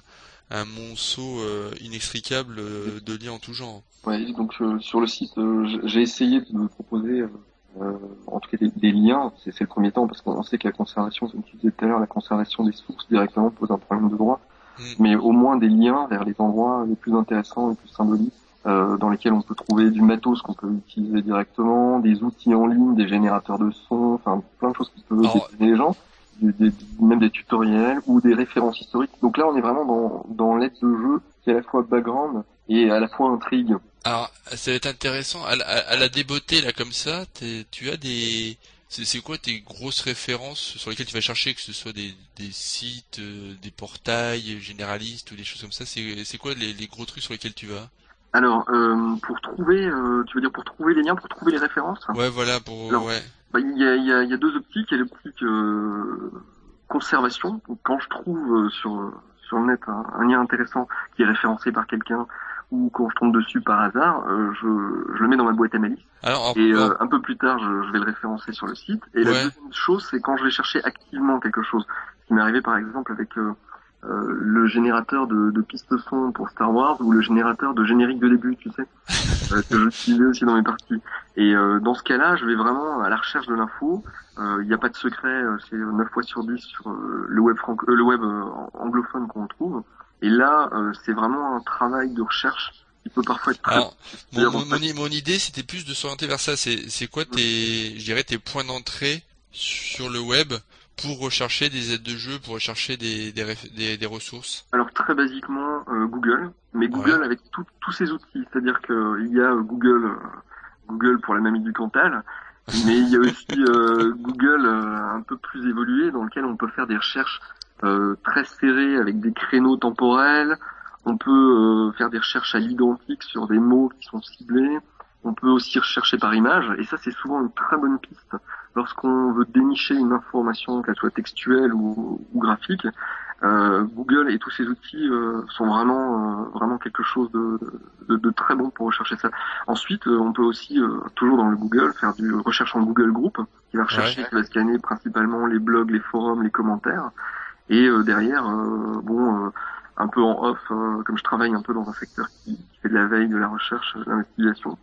Speaker 3: un monceau euh, inextricable euh, de liens en tout genre.
Speaker 5: Ouais, donc euh, sur le site, euh, j'ai essayé de proposer, euh, euh, en tout cas des, des liens. C'est, c'est le premier temps parce qu'on sait que la conservation, comme tu disais tout à l'heure, la conservation des sources directement pose un problème de droit. Mm. Mais au moins des liens vers les endroits les plus intéressants, les plus symboliques, euh, dans lesquels on peut trouver du matos qu'on peut utiliser directement, des outils en ligne, des générateurs de sons, enfin plein de choses qui peuvent
Speaker 3: Alors...
Speaker 5: aider les gens. Des, des, même des tutoriels ou des références historiques. Donc là, on est vraiment dans, dans l'aide de jeu qui est à la fois background et à la fois intrigue.
Speaker 3: Alors, ça va être intéressant. À la, à la débeauté, là, comme ça, tu as des... C'est, c'est quoi tes grosses références sur lesquelles tu vas chercher, que ce soit des, des sites, euh, des portails généralistes ou des choses comme ça? C'est, c'est quoi les, les gros trucs sur lesquels tu vas?
Speaker 5: Alors, euh, pour trouver, euh, tu veux dire pour trouver les liens, pour trouver les références?
Speaker 3: Ouais, voilà, pour...
Speaker 5: Alors,
Speaker 3: ouais.
Speaker 5: Bah, il y a, il y a, il y a deux optiques. Il y a l'optique euh, conservation. Donc, quand je trouve euh, sur sur le net un, un lien intéressant qui est référencé par quelqu'un ou quand je tombe dessus par hasard, euh, je, je le mets dans ma boîte à malice.
Speaker 3: Alors,
Speaker 5: et euh, un peu plus tard, je, je vais le référencer sur le site. Et ouais. La deuxième chose, c'est quand je vais chercher activement quelque chose. Ce qui m'est arrivé par exemple avec euh, euh, le générateur de, de pistes son pour Star Wars ou le générateur de générique de début, tu sais, euh, que j'utilisais aussi dans mes parties. Et euh, dans ce cas-là, je vais vraiment à la recherche de l'info. Il euh, n'y a pas de secret, euh, c'est neuf fois sur dix sur euh, le web franco- euh, le web euh, anglophone qu'on trouve. Et là, euh, c'est vraiment un travail de recherche qui peut parfois être très...
Speaker 3: Alors, mon, mon, mon, mon idée, c'était plus de s'orienter vers ça. C'est, c'est quoi tes, je dirais, tes points d'entrée sur le web pour rechercher des aides de jeu, pour rechercher des, des, des, des ressources?
Speaker 5: Alors, très basiquement, euh, Google. Mais Google ouais. avec tout, tous ses outils. C'est-à-dire qu'il y a euh, Google, euh, Google pour la mamie du Cantal. Mais il y a aussi euh, Google euh, un peu plus évolué dans lequel on peut faire des recherches euh, très serrées avec des créneaux temporels. On peut euh, faire des recherches à l'identique sur des mots qui sont ciblés. On peut aussi rechercher par image. Et ça, c'est souvent une très bonne piste lorsqu'on veut dénicher une information, qu'elle soit textuelle ou, ou graphique. Euh, Google et tous ces outils euh, sont vraiment euh, vraiment quelque chose de, de, de très bon pour rechercher ça. Ensuite, euh, on peut aussi, euh, toujours dans le Google, faire du recherche en Google Group, qui va rechercher, ouais. qui va scanner principalement les blogs, les forums, les commentaires. Et euh, derrière, euh, bon, euh, un peu en off, euh, comme je travaille un peu dans un secteur qui, qui fait de la veille, de la recherche, de l'investigation,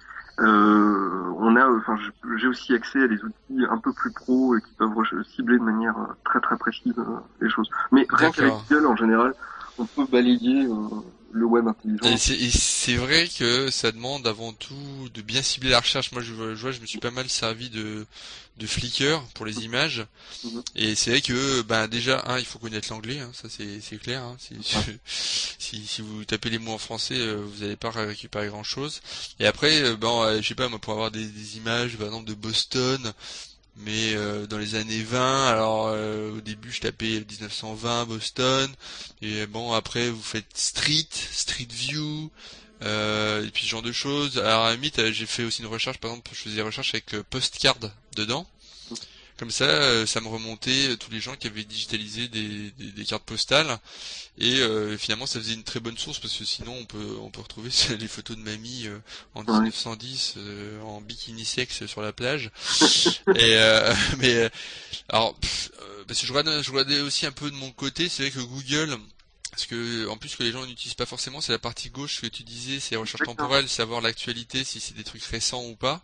Speaker 5: Euh, on a, enfin, j'ai aussi accès à des outils un peu plus pro et qui peuvent cibler de manière très très précise euh, les choses. Mais rien qu'avec Google, en général, on peut balayer euh, le web intelligent.
Speaker 3: Et c'est, et c'est vrai que ça demande avant tout de bien cibler la recherche. Moi, je vois, je, vois, je me suis pas mal servi de, de Flickr pour les images. Mm-hmm. Et c'est vrai que, ben, déjà, un, il faut connaître l'anglais, hein, ça c'est, c'est clair. Hein, si, si, si vous tapez les mots en français, euh, vous n'allez pas récupérer grand chose. Et après, euh, ben, euh, je sais pas, moi, pour avoir des, des images, par exemple, de Boston, mais euh, dans les années vingt, alors euh, au début je tapais dix-neuf cent vingt Boston, et bon après vous faites Street, Street View, euh, et puis ce genre de choses. Alors à la limite j'ai fait aussi une recherche, par exemple je faisais des recherches avec euh, Postcard dedans, comme ça euh, ça me remontait euh, tous les gens qui avaient digitalisé des, des, des cartes postales, et euh, finalement ça faisait une très bonne source, parce que sinon on peut on peut retrouver les photos de mamie euh, en dix-neuf cent dix euh, en bikini sexe sur la plage. Et euh, mais euh, alors pff, euh, parce que je regardais, je regardais aussi un peu de mon côté, c'est vrai que Google, parce que en plus que les gens n'utilisent pas forcément, c'est la partie gauche que tu disais, c'est la recherche temporelle, savoir l'actualité, si c'est des trucs récents ou pas.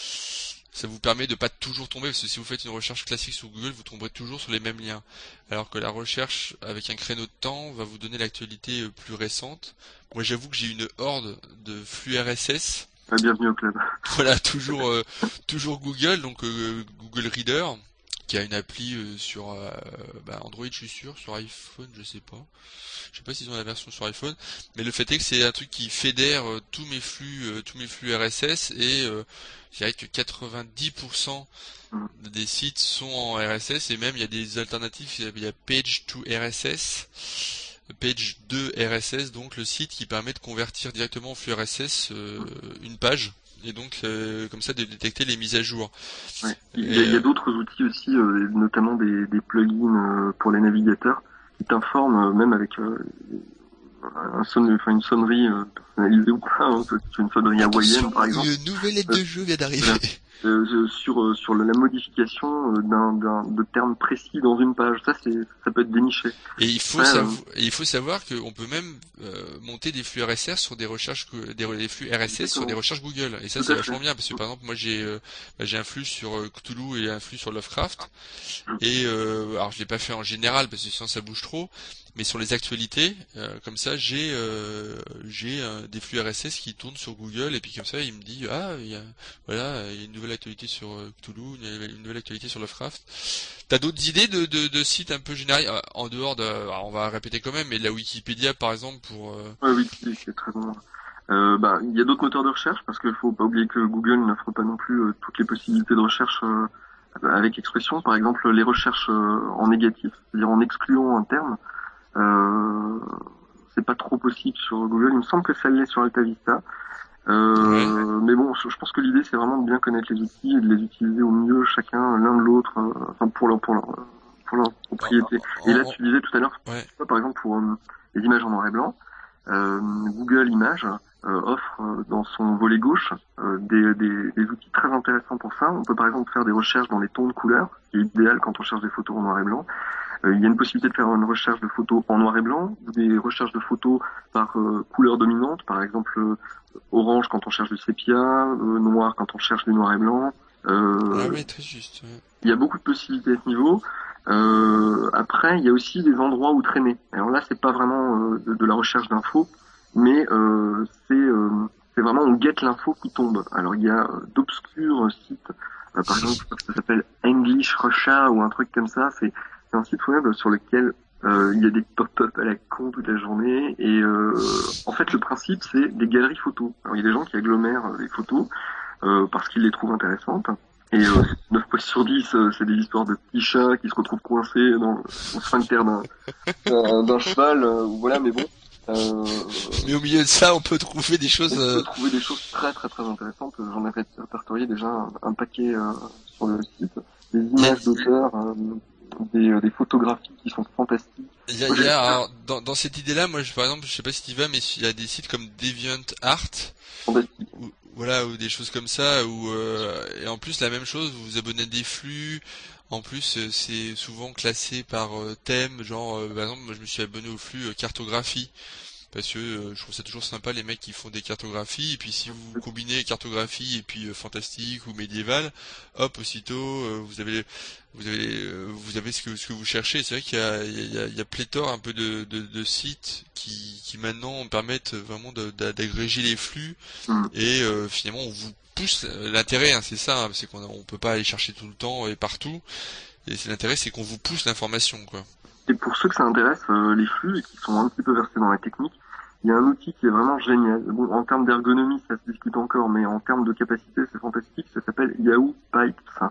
Speaker 3: Ça vous permet de pas toujours tomber, parce que si vous faites une recherche classique sur Google, vous tomberez toujours sur les mêmes liens. Alors que la recherche avec un créneau de temps va vous donner l'actualité plus récente. Moi, j'avoue que j'ai une horde de flux R S S.
Speaker 5: Bienvenue au club.
Speaker 3: Voilà, toujours euh, toujours Google, donc euh, Google Reader, qui a une appli euh, sur euh, bah, Android, je suis sûr, sur iPhone, je sais pas. Je sais pas s'ils ont la version sur iPhone, mais le fait est que c'est un truc qui fédère euh, tous mes flux, euh, tous mes flux R S S, et euh, je dirais que quatre-vingt-dix pour cent des sites sont en R S S, et même il y a des alternatives, il y a Page to R S S, Page deux R S S, donc le site qui permet de convertir directement en flux R S S euh, une page, et donc euh, comme ça de détecter les mises à jour.
Speaker 5: Ouais. Il, y a, il y a d'autres outils aussi, euh, notamment des, des plugins euh, pour les navigateurs qui t'informent, euh, même avec euh, un son, enfin une sonnerie euh, personnalisée ou pas, hein, une sonnerie hawaïenne par exemple.
Speaker 3: Une nouvelle aide de jeu vient d'arriver.
Speaker 5: euh, sur euh, sur la modification euh, d'un, d'un de termes précis dans une page. Ça c'est ça peut être déniché.
Speaker 3: Et il faut
Speaker 5: Ouais,
Speaker 3: savoir,
Speaker 5: euh,
Speaker 3: et il faut savoir qu'on peut même euh, monter des flux R S S sur des recherches que- des, des flux R S S sur
Speaker 5: Exactement.
Speaker 3: des recherches Google. Et ça
Speaker 5: Tout
Speaker 3: c'est
Speaker 5: à
Speaker 3: vachement
Speaker 5: fait.
Speaker 3: bien parce que par exemple moi j'ai euh, bah, j'ai un flux sur euh, Cthulhu et un flux sur Lovecraft. Et euh, alors je l'ai pas fait en général parce que sinon ça bouge trop. Mais sur les actualités, euh, comme ça, j'ai euh, j'ai euh, des flux R S S qui tournent sur Google et puis comme ça, il me dit ah il y a voilà il y a une nouvelle actualité sur euh, Cthulhu, il y a une nouvelle actualité sur Lovecraft. T'as d'autres idées de, de, de sites un peu généraux euh, en dehors de, alors on va répéter quand même, mais de la Wikipédia par exemple pour. Euh...
Speaker 5: Ouais, oui, c'est c'est très bon. Euh, bah, il y a d'autres moteurs de recherche parce qu'il faut pas oublier que Google n'offre pas non plus euh, toutes les possibilités de recherche euh, avec expression. Par exemple, les recherches euh, en négatif, c'est-à-dire en excluant un terme. Euh, c'est pas trop possible sur Google. Il me semble que ça l'est sur AltaVista. Euh,
Speaker 3: Ouais.
Speaker 5: Mais bon, je, je pense que l'idée c'est vraiment de bien connaître les outils et de les utiliser au mieux chacun l'un de l'autre, euh, enfin pour leur pour leur pour leur propriété.
Speaker 3: En-
Speaker 5: Et là,
Speaker 3: en-
Speaker 5: tu disais tout à l'heure,
Speaker 3: ouais.
Speaker 5: par exemple pour euh, les images en noir et blanc, euh, Google Images euh, offre euh, dans son volet gauche euh, des, des, des outils très intéressants pour ça. On peut par exemple faire des recherches dans les tons de couleurs, ce qui est idéal quand on cherche des photos en noir et blanc. Euh, il y a une possibilité de faire une recherche de photos en noir et blanc, ou des recherches de photos par euh, couleur dominante, par exemple euh, orange quand on cherche du sépia, euh, noir quand on cherche du noir et blanc. Euh,
Speaker 3: Ah ouais, très juste. Ouais.
Speaker 5: il y a beaucoup de possibilités à ce niveau. Euh, après, il y a aussi des endroits où traîner. Alors là, c'est pas vraiment euh, de, de la recherche d'infos, mais euh, c'est euh, c'est vraiment on guette l'info qui tombe. Alors il y a euh, d'obscurs sites, euh, par exemple, je crois que ça s'appelle English Russia ou un truc comme ça. C'est c'est un site web sur lequel euh, il y a des pop-up à la con toute la journée. Et euh, en fait, le principe, c'est des galeries photos. Alors il y a des gens qui agglomèrent euh, les photos euh, parce qu'ils les trouvent intéressantes. Et euh, neuf fois sur dix, euh, c'est des histoires de petits chats qui se retrouvent coincés dans le sphincter d'un, d'un, d'un cheval. Euh, voilà, mais bon. Euh,
Speaker 3: Mais au milieu de ça, on peut trouver des choses.
Speaker 5: on
Speaker 3: Euh...
Speaker 5: peut trouver des choses très très très intéressantes. J'en ai répertorié déjà un, un paquet euh, sur le site. Des images d'auteurs, euh, des, euh, des photographies qui sont fantastiques.
Speaker 3: Il y a, il y a alors, dans, dans cette idée-là, moi, je, par exemple, je sais pas si tu y vas, mais il y a des sites comme DeviantArt,
Speaker 5: Fantastique.
Speaker 3: ou, voilà, ou des choses comme ça, où euh, et en plus la même chose, vous vous abonnez à des flux. En plus, euh, c'est souvent classé par euh, thème, genre, euh, par exemple, moi, je me suis abonné au flux euh, cartographie. Parce que euh, je trouve ça toujours sympa les mecs qui font des cartographies, et puis si vous combinez cartographie et puis euh, fantastique ou médiéval, hop, aussitôt euh, vous avez vous avez euh, vous avez ce que ce que vous cherchez. C'est vrai qu'il y a il y a, il y a pléthore un peu de, de, de sites qui qui maintenant permettent vraiment de, de, d'agréger les flux
Speaker 5: Mm.
Speaker 3: et euh, finalement on vous pousse l'intérêt, hein, c'est ça, hein, c'est qu'on on peut pas aller chercher tout le temps et partout. Et c'est l'intérêt, c'est qu'on vous pousse l'information, quoi.
Speaker 5: Et pour ceux que ça intéresse, euh, les flux et qui sont un petit peu versés dans la technique, il y a un outil qui est vraiment génial. Bon, en termes d'ergonomie, ça se discute encore, mais en termes de capacité, c'est fantastique. Ça s'appelle Yahoo Pipes.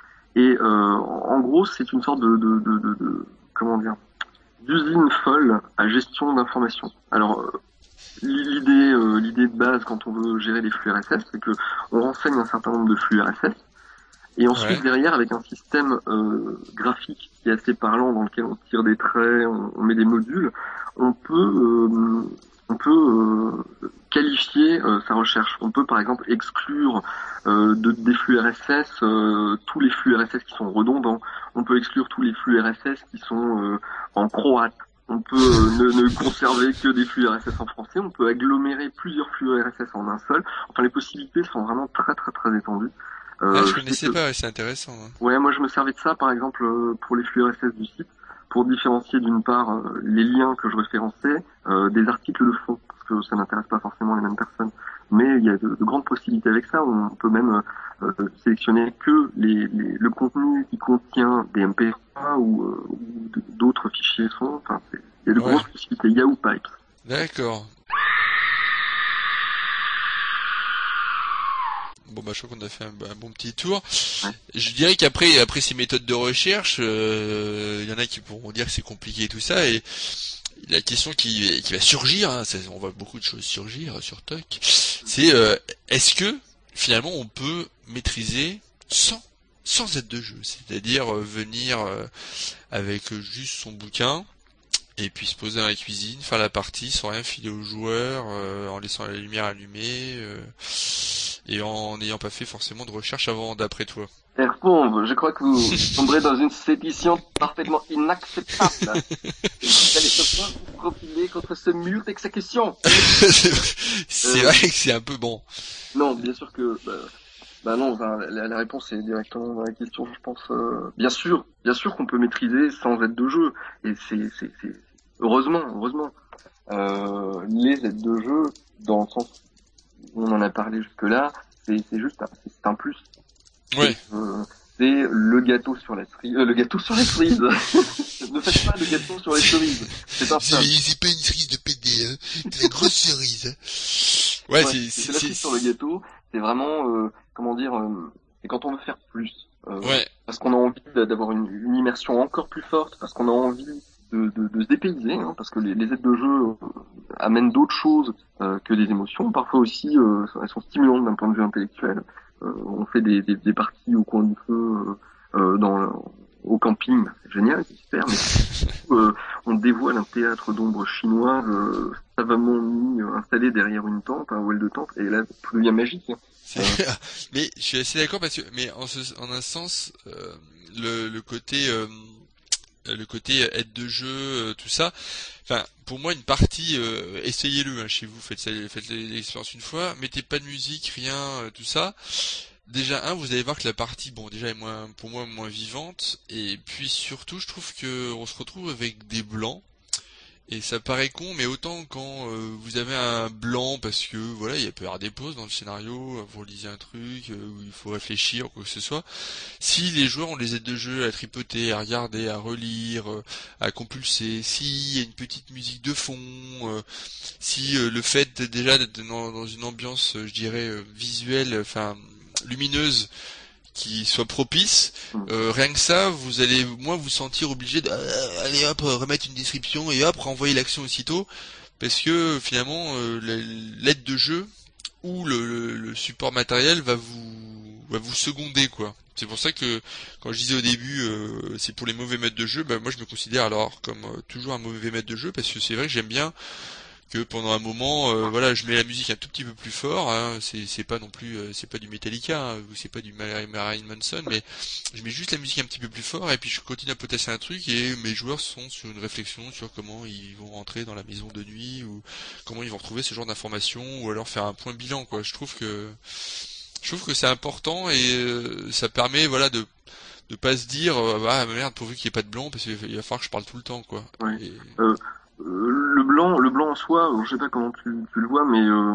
Speaker 5: Et euh, en gros, c'est une sorte de, de, de, de, de comment dire, d'usine folle à gestion d'informations. Alors, euh, l'idée, euh, l'idée de base quand on veut gérer les flux R S S, c'est que on renseigne un certain nombre de flux R S S. Et ensuite,
Speaker 3: Ouais.
Speaker 5: derrière, avec un système euh, graphique qui est assez parlant, dans lequel on tire des traits, on, on met des modules, on peut euh, on peut euh, qualifier euh, sa recherche. On peut, par exemple, exclure euh, de, des flux R S S euh, tous les flux R S S qui sont redondants. On peut exclure tous les flux R S S qui sont euh, en croate. On peut euh, ne, ne conserver que des flux R S S en français. On peut agglomérer plusieurs flux R S S en un seul. Enfin, les possibilités sont vraiment très très très étendues. Euh,
Speaker 3: Ah, je
Speaker 5: sais
Speaker 3: connaissais
Speaker 5: que-
Speaker 3: pas, ouais, c'est intéressant. Hein.
Speaker 5: Ouais, moi je me servais de ça par exemple euh, pour les flux R S S du site, pour différencier d'une part euh, les liens que je référençais euh, des articles de fond, parce que ça n'intéresse pas forcément les mêmes personnes. Mais il y a de, de grandes possibilités avec ça. On peut même euh, euh, sélectionner que les, les, le contenu qui contient des M P trois ou, euh, ou d'autres fichiers son. Enfin, c'est- il y a de
Speaker 3: Ouais.
Speaker 5: grosses possibilités. Yahoo Pipes.
Speaker 3: D'accord. Bon bah je crois qu'on a fait un, un bon petit tour.
Speaker 5: Ouais.
Speaker 3: Je dirais qu'après après ces méthodes de recherche, euh, il y en a qui pourront dire que c'est compliqué et tout ça, et la question qui, qui va surgir, hein, c'est- on voit beaucoup de choses surgir sur T O C, c'est euh, est-ce que finalement on peut maîtriser sans sans aide de jeu, c'est-à-dire euh, venir euh, avec juste son bouquin et puis se poser dans la cuisine, faire la partie sans rien filer aux joueurs, euh, en laissant la lumière allumée, euh, et en n'ayant pas fait forcément de recherche avant, d'après toi.
Speaker 5: Aircombe, je crois que vous tomberez dans une sédition parfaitement inacceptable. Vous allez ce soir vous profiler contre ce mur d'exécution.
Speaker 3: c'est vrai, c'est
Speaker 5: Euh,
Speaker 3: vrai que c'est un peu bon.
Speaker 5: Non, bien sûr que, bah, bah non, bah, la, la réponse est directement dans la question, je pense. Euh, bien sûr, bien sûr qu'on peut maîtriser sans aide de jeu, et c'est, c'est, c'est heureusement, heureusement. Euh, les aides de jeu, dans le sens où on en a parlé jusque-là, c'est, c'est juste, un, c'est un plus.
Speaker 3: Ouais.
Speaker 5: Euh, c'est le gâteau sur la cerise. Euh, le gâteau sur la cerise. Ne faites pas le gâteau sur les cerises. C'est un
Speaker 3: C'est,
Speaker 5: ça.
Speaker 3: c'est pas une cerise de P D, hein. C'est la grosse cerise. Hein. Ouais,
Speaker 5: Ouais,
Speaker 3: c'est,
Speaker 5: c'est
Speaker 3: c'est,
Speaker 5: la
Speaker 3: c'est,
Speaker 5: cerise sur le gâteau. C'est vraiment, euh, comment dire, euh, c'est quand on veut faire plus. Euh,
Speaker 3: ouais.
Speaker 5: Parce qu'on a envie d'avoir une, une immersion encore plus forte, parce qu'on a envie de, de, de se dépayser, hein, parce que les, les aides de jeu euh, amènent d'autres choses euh, que des émotions. Parfois aussi, euh, elles sont stimulantes d'un point de vue intellectuel. Euh, on fait des, des, des parties au coin du feu, euh, euh, dans, au camping, c'est génial, c'est super, mais euh, on dévoile un théâtre d'ombre chinoise euh, savamment mis, euh, installé derrière une tente, un voile de tente, et là, tout devient magique. Hein.
Speaker 3: C'est... mais je suis assez d'accord parce que, mais en, ce, en un sens, euh, le, le côté, euh, le côté aide de jeu, euh, tout ça. Enfin, pour moi, une partie, euh, essayez-le hein, chez vous, faites, ça, faites l'expérience une fois, mettez pas de musique, rien, euh, tout ça. Déjà un, vous allez voir que la partie, bon, déjà est moins, pour moi, moins vivante, et puis surtout, je trouve que on se retrouve avec des blancs. Et ça paraît con, mais autant quand euh, vous avez un blanc parce que voilà, il peut y avoir des pauses dans le scénario, vous relisez un truc euh, où il faut réfléchir ou quoi que ce soit. Si les joueurs ont les aides de jeu à tripoter, à regarder, à relire, euh, à compulser, s'il y a une petite musique de fond, euh, si euh, le fait de, déjà d'être dans, dans une ambiance, euh, je dirais euh, visuelle, enfin lumineuse, qui soit propice, euh, rien que ça, vous allez moins vous sentir obligé de euh, allez hop remettre une description et hop renvoyer l'action aussitôt, parce que finalement euh, l'aide de jeu ou le, le, le support matériel va vous va vous seconder quoi. C'est pour ça que quand je disais au début euh, c'est pour les mauvais maîtres de jeu, bah moi je me considère alors comme euh, toujours un mauvais maître de jeu parce que c'est vrai que j'aime bien que pendant un moment, euh, voilà, je mets la musique un tout petit peu plus fort. Hein, c'est c'est pas non plus, euh, c'est pas du Metallica hein, ou c'est pas du Marilyn Manson, mais je mets juste la musique un petit peu plus fort et puis je continue à potasser un truc et mes joueurs sont sur une réflexion sur comment ils vont rentrer dans la maison de nuit ou comment ils vont retrouver ce genre d'informations ou alors faire un point bilan quoi. Je trouve que je trouve que c'est important et euh, ça permet voilà de de pas se dire euh, ah merde pourvu qu'il y ait pas de blanc parce qu'il va falloir que je parle tout le temps quoi.
Speaker 5: Ouais.
Speaker 3: Et...
Speaker 5: Euh... Le blanc, le blanc en soi, je sais pas comment tu, tu le vois, mais euh,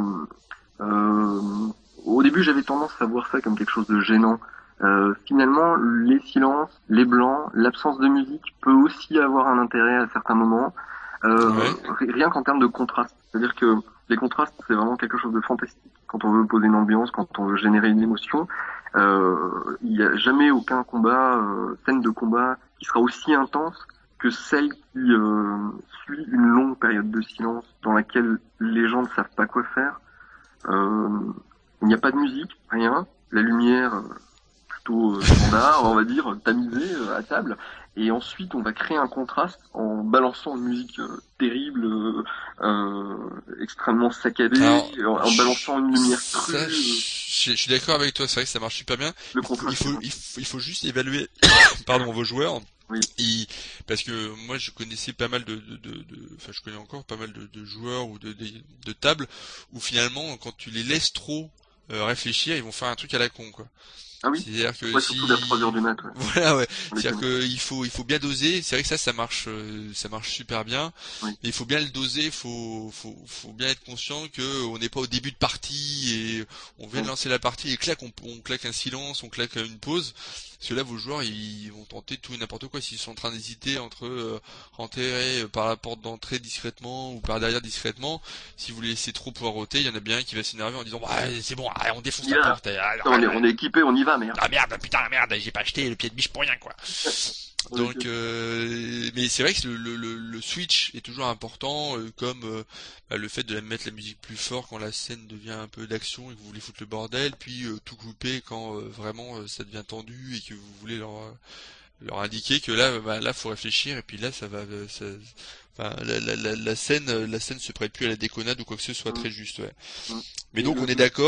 Speaker 5: euh, au début j'avais tendance à voir ça comme quelque chose de gênant. Euh, finalement, les silences, les blancs, l'absence de musique peut aussi avoir un intérêt à certains moments, euh, ouais. Rien qu'en termes de contraste. C'est-à-dire que les contrastes, c'est vraiment quelque chose de fantastique quand on veut poser une ambiance, quand on veut générer une émotion. Euh, il n'y a jamais aucun combat, euh, scène de combat qui sera aussi intense que celle qui euh, suit une longue période de silence dans laquelle les gens ne savent pas quoi faire. Euh, il n'y a pas de musique, rien. La lumière euh, plutôt euh, standard, on va dire, tamisée euh, à table. Et ensuite, on va créer un contraste en balançant une musique euh, terrible, euh, euh, extrêmement saccadée, Alors, en, en balançant une lumière crue.
Speaker 3: Ça, je, je suis d'accord avec toi, c'est vrai que ça marche super bien.
Speaker 5: Le
Speaker 3: il, faut, il, faut, il, faut, il faut juste évaluer pardon, vos joueurs.
Speaker 5: Oui.
Speaker 3: Et, parce que moi je connaissais pas mal de, de, de, de enfin je connais encore pas mal de, de joueurs ou de, de, de tables où finalement quand tu les laisses trop euh, réfléchir, ils vont faire un truc à la con quoi.
Speaker 5: Ah oui.
Speaker 3: C'est-à-dire que
Speaker 5: ouais,
Speaker 3: si
Speaker 5: surtout à trois heures du mat. Ouais.
Speaker 3: Voilà ouais. C'est-à-dire que il faut il faut bien doser. C'est vrai que ça ça marche euh, ça marche super bien.
Speaker 5: Oui.
Speaker 3: Mais il faut bien le doser. Il faut faut faut bien être conscient que on n'est pas au début de partie et on vient oui. de lancer la partie et clac on, on claque un silence, on claque une pause. Parce que là vos joueurs ils vont tenter tout et n'importe quoi. S'ils sont en train d'hésiter entre euh, rentrer par la porte d'entrée discrètement ou par derrière discrètement, si vous les laissez trop poiroter, il y en a bien un qui va s'énerver en disant bah, c'est bon, allez, on défonce
Speaker 5: yeah.
Speaker 3: la porte.
Speaker 5: Alors, on, est, on est équipé, on y va merde.
Speaker 3: Ah merde, putain merde, j'ai pas acheté le pied de biche pour rien quoi. Donc, euh, mais c'est vrai que le, le, le switch est toujours important, euh, comme euh, bah, le fait de mettre la musique plus fort quand la scène devient un peu d'action et que vous voulez foutre le bordel, puis euh, tout couper quand euh, vraiment euh, ça devient tendu et que vous voulez leur leur indiquer que là, bah, là faut réfléchir et puis là ça va, ça, enfin la, la, la, la scène, la scène se prête plus à la déconnade ou quoi que ce soit, mmh. Très juste. Ouais. Mmh. Mais donc on est d'accord.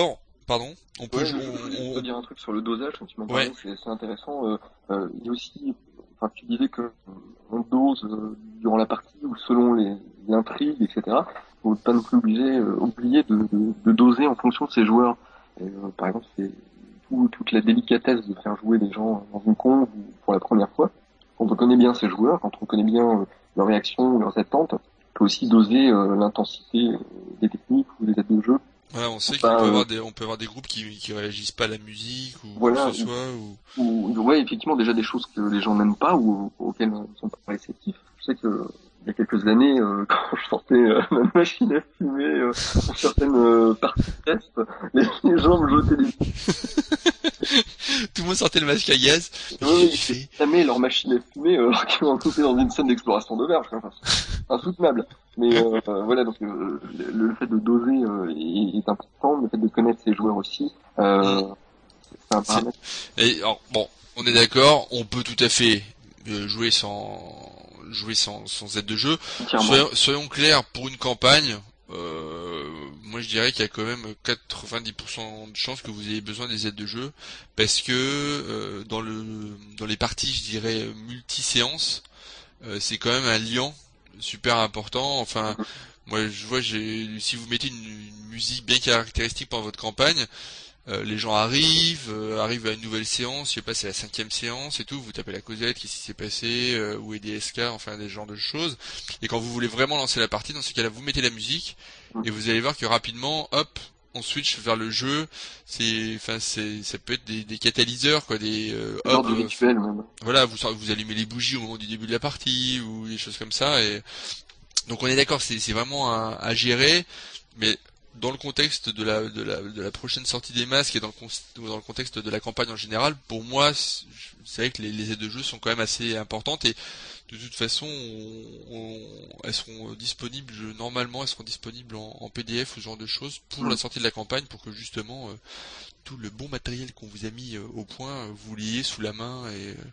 Speaker 3: Pardon, on peut
Speaker 5: Ouais,
Speaker 3: jouer.
Speaker 5: je, je
Speaker 3: On,
Speaker 5: peux
Speaker 3: on...
Speaker 5: dire un truc sur le dosage, quand tu m'en
Speaker 3: Ouais.
Speaker 5: parlais, c'est, c'est intéressant. Euh, euh, il y a aussi, enfin, tu disais que on dose euh, durant la partie ou selon les l'intrigue, et cetera. Faut pas non plus obliger, euh, oublier de, de, de doser en fonction de ses joueurs. Et, euh, par exemple, c'est tout, toute la délicatesse de faire jouer des gens dans une conve ou pour la première fois. Quand on connaît bien ses joueurs, quand on connaît bien euh, leurs réactions, leurs attentes, on peut aussi doser euh, l'intensité euh, des techniques ou des aides de jeu.
Speaker 3: Voilà, on sait
Speaker 5: Enfin,
Speaker 3: qu'on peut
Speaker 5: euh,
Speaker 3: avoir des, on peut avoir des groupes qui, qui réagissent pas à la musique ou
Speaker 5: voilà,
Speaker 3: quoi que ce soit. Ou...
Speaker 5: ou ouais, effectivement, déjà des choses que les gens n'aiment pas ou auxquelles ils ne sont pas réceptifs. Je sais que il y a quelques années, euh, quand je sortais euh, ma machine à fumer euh, pour certaines euh, parties de test, les, les gens me jetaient des...
Speaker 3: Tout le monde sortait le masque à gaz.
Speaker 5: Oui,
Speaker 3: J'ai fait...
Speaker 5: ils fermaient leur machine à fumer euh, alors qu'ils vont couper dans une scène d'exploration de verge. Enfin, c'est insoutenable. Mais euh, euh, voilà, donc euh, le, le fait de doser euh, est, est important, le fait de connaître ses joueurs aussi, euh, c'est un paramètre.
Speaker 3: Et alors, bon, on est d'accord, on peut tout à fait euh, jouer sans jouer sans, sans aide de jeu. Soyons, soyons clairs, pour une campagne, euh, moi je dirais qu'il y a quand même quatre-vingt-dix pour cent de chances que vous ayez besoin des aides de jeu, parce que euh, dans le dans les parties, je dirais multi-séances, euh, c'est quand même un liant super important. Enfin, moi je vois, j'ai si vous mettez une, une musique bien caractéristique pour votre campagne, Euh, les gens arrivent, euh, arrivent à une nouvelle séance, je sais pas, c'est la cinquième séance et tout, vous tapez la causette, qu'est-ce qui s'est passé, euh, où est D S K, enfin des genres de choses. Et quand vous voulez vraiment lancer la partie, dans ce cas-là, vous mettez la musique et vous allez voir que rapidement, hop, on switch vers le jeu. C'est, enfin, c'est, ça peut être des, des catalyseurs, quoi, des euh, hop,
Speaker 5: de rituel, même.
Speaker 3: Voilà, vous vous allumez les bougies au moment du début de la partie ou des choses comme ça. Et donc on est d'accord, c'est, c'est vraiment à, à gérer, mais dans le contexte de la, de la, de la prochaine sortie des masques et dans le, dans le contexte de la campagne en général, pour moi, c'est vrai que les, les aides de jeu sont quand même assez importantes et de toute façon, on, on, elles seront disponibles, je, normalement, elles seront disponibles en, en P D F ou ce genre de choses pour mmh. la sortie de la campagne, pour que justement euh, tout le bon matériel qu'on vous a mis euh, au point, euh, vous l'ayez sous la main et euh,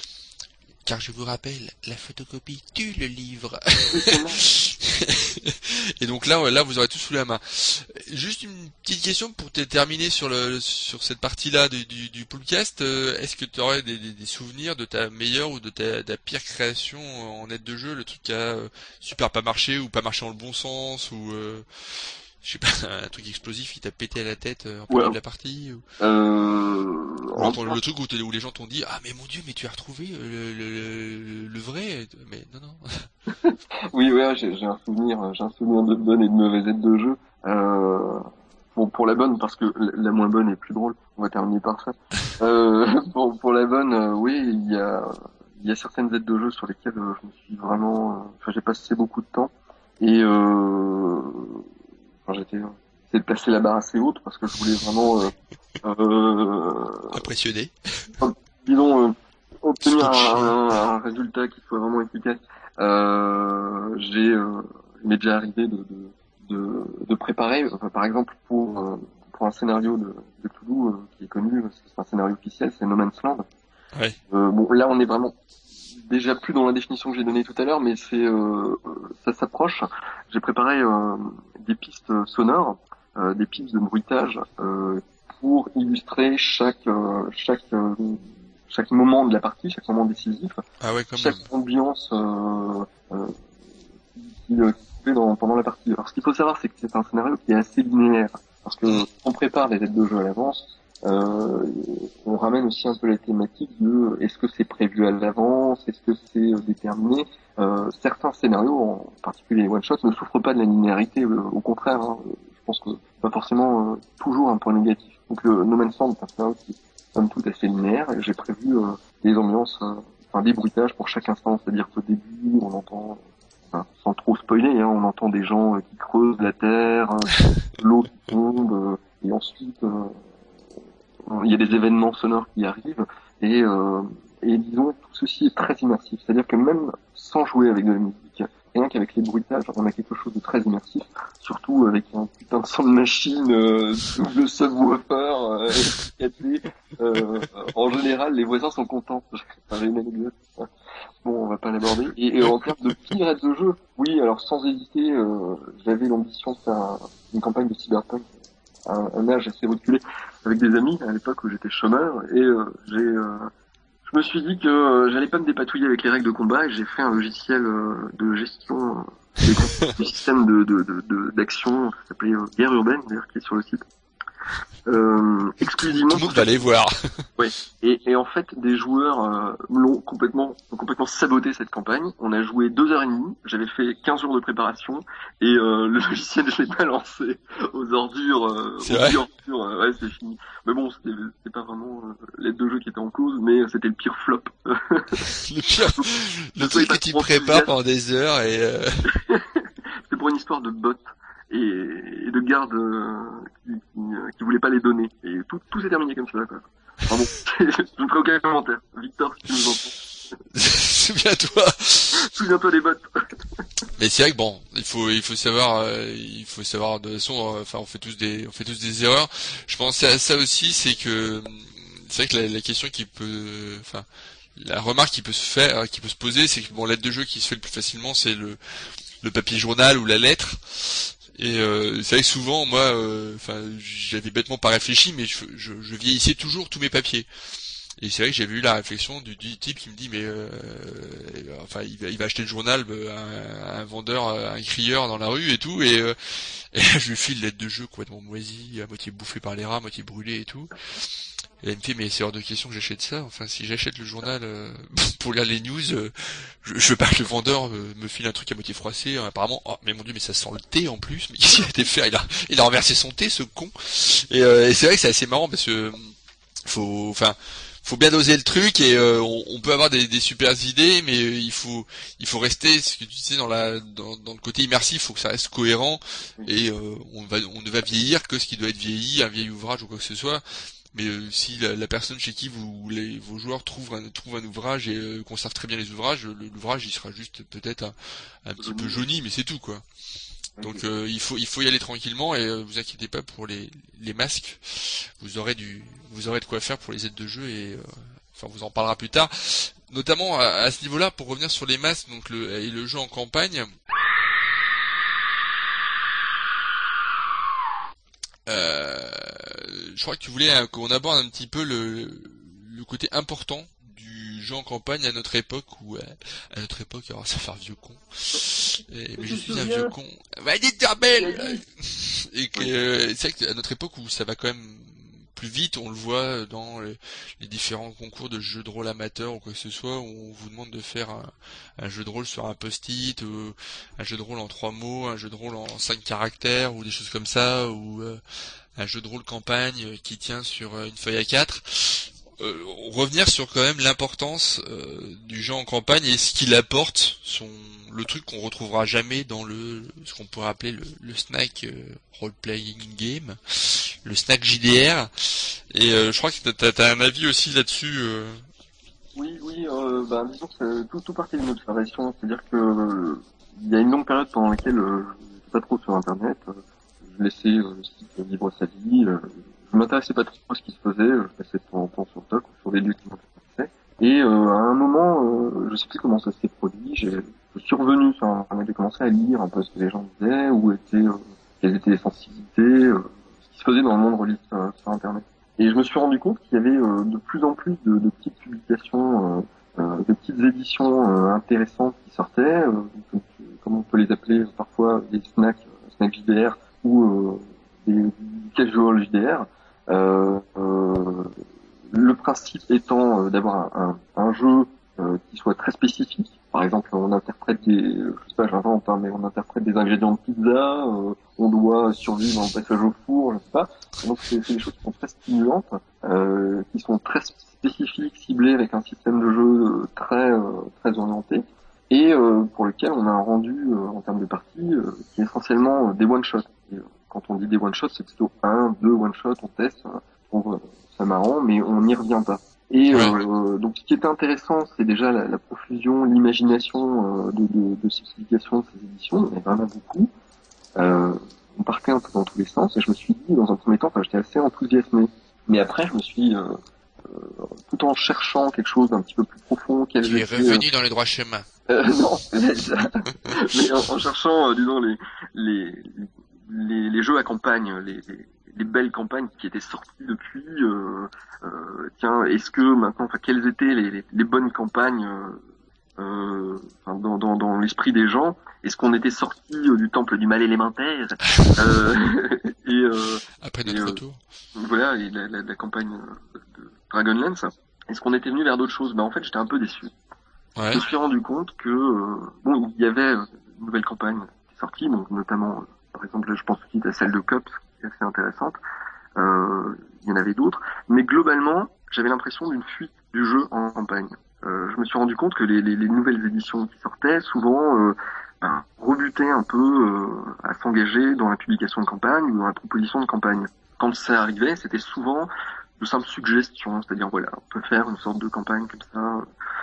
Speaker 3: car je vous rappelle, la photocopie tue le livre. Et donc là, là, vous aurez tout sous la main. Juste une petite question pour te terminer sur le sur cette partie-là du, du, du podcast. Euh, est-ce que tu aurais des, des, des souvenirs de ta meilleure ou de ta, de ta pire création en aide de jeu, le truc qui a euh, super pas marché ou pas marché dans le bon sens ou euh, je sais pas, un truc explosif qui t'a pété à la tête en plein milieu de la partie ou...
Speaker 5: euh...
Speaker 3: Ou alors, le truc où, où les gens t'ont dit ah mais mon dieu mais tu as retrouvé le, le, le, le vrai mais non non.
Speaker 5: Oui ouais j'ai, j'ai un souvenir j'ai un souvenir de bonnes et de mauvaises aides de jeu. Euh... Bon pour la bonne parce que la moins bonne est plus drôle. On va terminer par ça. euh, pour pour la bonne euh, oui il y a il y a certaines aides de jeu sur lesquelles euh, je me suis vraiment euh... enfin j'ai passé beaucoup de temps et euh... enfin j'étais c'est de placer la barre assez haute parce que je voulais vraiment euh, euh,
Speaker 3: impressionné.
Speaker 5: Disons euh, obtenir un, un, un résultat qui soit vraiment efficace. Euh, j'ai euh, il m'est déjà arrivé de de de, de préparer, enfin, par exemple pour euh, pour un scénario de, de Toulouse euh, qui est connu, c'est un scénario officiel, c'est No Man's Land.
Speaker 3: Ouais.
Speaker 5: Euh, bon là on est vraiment déjà plus dans la définition que j'ai donnée tout à l'heure, mais c'est euh, ça s'approche. J'ai préparé euh, des pistes sonores, euh, des pistes de bruitage euh, pour illustrer chaque euh, chaque euh, chaque moment de la partie, chaque moment décisif,
Speaker 3: ah ouais, quand
Speaker 5: chaque
Speaker 3: même.
Speaker 5: ambiance euh, euh, qui, euh, qui se fait dans, pendant la partie. Alors ce qu'il faut savoir, c'est que c'est un scénario qui est assez linéaire, parce que on prépare les aides de jeu à l'avance. Euh, on ramène aussi un peu la thématique de est-ce que c'est prévu à l'avance, est-ce que c'est euh, déterminé. Euh, certains scénarios, en particulier les one-shots, ne souffrent pas de la linéarité, euh, au contraire, hein, je pense que c'est pas forcément euh, toujours un point négatif. Donc le No Man's Land, c'est un scénario qui est somme toute assez linéaire, et j'ai prévu euh, des ambiances, euh, enfin des bruitages pour chaque instant, c'est-à-dire qu'au début, on entend, enfin, sans trop spoiler, hein, on entend des gens euh, qui creusent la terre, euh, l'eau qui tombe, euh, et ensuite... Euh, il y a des événements sonores qui arrivent et, euh, et disons tout ceci est très immersif, c'est-à-dire que même sans jouer avec de la musique, rien qu'avec les bruitages, on a quelque chose de très immersif, surtout avec un putain de son de machine, euh, double subwoofer, euh, euh, en général les voisins sont contents. J'ai une anecdote. Bon, on va pas l'aborder. Et, et en termes de pire aide de jeu, oui, alors sans hésiter, euh, j'avais l'ambition de faire une campagne de Cyberpunk un, un âge assez reculé avec des amis à l'époque où j'étais chômeur et euh, j'ai euh, je me suis dit que euh, j'allais pas me dépatouiller avec les règles de combat et j'ai fait un logiciel euh, de gestion euh, des, des systèmes de, de, de, de d'action qui s'appelait euh, Guerre urbaine d'ailleurs qui est sur le site. Euh, exclusivement.
Speaker 3: Tout le monde va aller voir.
Speaker 5: Ouais. Et, et en fait, des joueurs euh, l'ont complètement, ont complètement saboté cette campagne. On a joué deux heures et demie. J'avais fait quinze jours de préparation et euh, le logiciel je l'ai balancé aux ordures. Euh,
Speaker 3: C'est
Speaker 5: aux
Speaker 3: vrai
Speaker 5: ordures, euh, ouais, c'est fini. Mais bon, c'était, c'était pas vraiment euh, l'aide de jeu qui était en cause, mais c'était le pire flop.
Speaker 3: Le pire, le truc que tu prépares pendant des heures et. Euh...
Speaker 5: C'était pour une histoire de bot. Et, et de garde euh, qui, qui, qui voulaient pas les donner. Et tout, tout s'est terminé comme ça, quoi. Enfin bon, je ne ferai aucun commentaire. Victor, si tu nous entends.
Speaker 3: Souviens-toi.
Speaker 5: Souviens-toi des bots.
Speaker 3: Mais c'est vrai que bon, il faut, il faut savoir, euh, il faut savoir de toute façon, euh, enfin, on fait tous des, on fait tous des erreurs. Je pensais à ça aussi, c'est que, c'est vrai que la, la question qui peut, enfin, la remarque qui peut se faire, qui peut se poser, c'est que bon, l'aide de jeu qui se fait le plus facilement, c'est le, le papier journal ou la lettre. Et euh, c'est vrai que souvent, moi, enfin, euh, j'avais bêtement pas réfléchi, mais je, je, je vieillissais toujours tous mes papiers. Et c'est vrai que j'avais eu la réflexion du, du type qui me dit, mais euh, enfin, il va, il va acheter le journal à un, un vendeur, un crieur dans la rue et tout, et, euh, et je lui file l'aide de jeu complètement moisie, à moitié bouffée par les rats, à moitié brûlée et tout. Et elle me fait, mais c'est hors de question que j'achète ça. Enfin, si j'achète le journal euh, pour lire les news, euh, je, je veux pas que le vendeur euh, me file un truc à moitié froissé. Euh, apparemment, oh, mais mon dieu, mais ça sent le thé en plus. Mais qu'est-ce qu'il a été faire? Il a, il a renversé son thé, ce con. Et, euh, et c'est vrai que c'est assez marrant parce que faut, enfin, faut bien doser le truc et euh, on, on peut avoir des, des super idées, mais il faut, il faut rester, ce que tu sais, dans la, dans, dans le côté immersif. Faut que ça reste cohérent et euh, on va, on ne va vieillir que ce qui doit être vieilli, un vieil ouvrage ou quoi que ce soit. Mais euh, si la, la personne chez qui vous les, vos joueurs trouvent un, trouvent un ouvrage et euh, conservent très bien les ouvrages, le, l'ouvrage il sera juste peut-être un, un petit peu jauni, mais c'est tout quoi. Donc euh, il faut il faut y aller tranquillement et euh, vous inquiétez pas pour les, les masques. Vous aurez du vous aurez de quoi faire pour les aides de jeu et euh, enfin on vous en parlera plus tard. Notamment à, à ce niveau-là pour revenir sur les masques donc le et le jeu en campagne. Euh, je crois que tu voulais hein, qu'on aborde un petit peu le, le côté important du jeu en campagne à notre époque ou à, à notre époque alors ça va faire vieux con et, mais je suis un vieux con va dites belle et que euh, c'est vrai qu'à notre époque où ça va quand même plus vite, on le voit dans les, les différents concours de jeux de rôle amateurs ou quoi que ce soit, où on vous demande de faire un, un jeu de rôle sur un post-it, ou un jeu de rôle en trois mots, un jeu de rôle en cinq caractères, ou des choses comme ça, ou euh, un jeu de rôle campagne qui tient sur une feuille A quatre. Euh, revenir sur quand même l'importance euh, du jeu en campagne et ce qu'il apporte, son le truc qu'on retrouvera jamais dans le ce qu'on pourrait appeler le, le snack euh, role playing game, le snack J D R. Et euh, je crois que t'as, t'as un avis aussi là-dessus. Euh...
Speaker 5: Oui, oui. Euh, bah, disons que tout, tout partait d'une observation, c'est-à-dire que euh, il y a une longue période pendant laquelle euh, je n'étais pas trop sur Internet. Euh, je laissais euh, le site vivre sa vie. Euh, je m'intéressais pas trop à ce qui se faisait. Je passais de temps en temps sur Toc ou sur des lieux qui m'intéressaient. Et euh, à un moment, euh, je sais plus comment ça s'est produit. J'ai, je suis revenu sur Internet, j'ai commencé à lire un peu ce que les gens disaient, où étaient, euh, quelles étaient les sensibilités, euh, ce qui se faisait dans le monde religieux euh, sur Internet. Et je me suis rendu compte qu'il y avait euh, de plus en plus de, de petites publications, euh, euh, de petites éditions euh, intéressantes qui sortaient, euh, donc, comme on peut les appeler euh, parfois des snacks, euh, snacks J D R ou euh, des casual J D R. Euh, euh, le principe étant euh, d'avoir un, un, un jeu euh, qui soit très spécifique. Par exemple, on interprète des, je sais pas, j'invente, hein, mais on interprète des ingrédients de pizza, euh, on doit survivre en passage au four, je sais pas. Donc c'est, c'est des choses qui sont très stimulantes, euh, qui sont très spécifiques, ciblées avec un système de jeu très euh, très orienté, et euh, pour lequel on a un rendu euh, en termes de partie euh, qui est essentiellement euh, des one shots. Et, euh, quand on dit des one shots, c'est plutôt un, deux one shots, on teste, on trouve ça marrant, mais on n'y revient pas. Et
Speaker 3: ouais.
Speaker 5: euh, donc ce qui est intéressant, c'est déjà la, la profusion, l'imagination euh, de, de, de ces publications, de ces éditions. Il y en a vraiment beaucoup. Euh, on partait un peu dans tous les sens, et je me suis dit, dans un premier temps, enfin, j'étais assez enthousiasmé. Mais après, je me suis, euh, euh, tout en cherchant quelque chose d'un petit peu plus profond,
Speaker 3: tu es revenu euh... dans les droits chemins.
Speaker 5: Euh, non, mais en, en cherchant, euh, disons les, les les les jeux à campagne, les, les les belles campagnes qui étaient sorties depuis. Euh, euh, tiens, est-ce que maintenant, enfin, quelles étaient les, les, les bonnes campagnes euh, euh, enfin, dans, dans, dans l'esprit des gens? Est-ce qu'on était sorti euh, du temple du mal élémentaire euh, et euh,
Speaker 3: après
Speaker 5: et,
Speaker 3: notre
Speaker 5: euh,
Speaker 3: retour.
Speaker 5: Voilà, et la, la, la campagne de Dragonlance. Est-ce qu'on était venu vers d'autres choses? Ben en fait, j'étais un peu déçu.
Speaker 3: Ouais.
Speaker 5: Je me suis rendu compte que euh, bon, il y avait une nouvelle campagne qui est sortie, donc notamment, euh, par exemple, là, je pense aussi à celle de Cops, qui est assez intéressante. Euh, il y en avait d'autres, mais globalement, j'avais l'impression d'une fuite du jeu en campagne. Euh, je me suis rendu compte que les, les, les nouvelles éditions qui sortaient souvent euh, ben, rebutaient un peu euh, à s'engager dans la publication de campagne ou dans la proposition de campagne. Quand ça arrivait, c'était souvent de simples suggestions, c'est-à-dire voilà, on peut faire une sorte de campagne comme ça.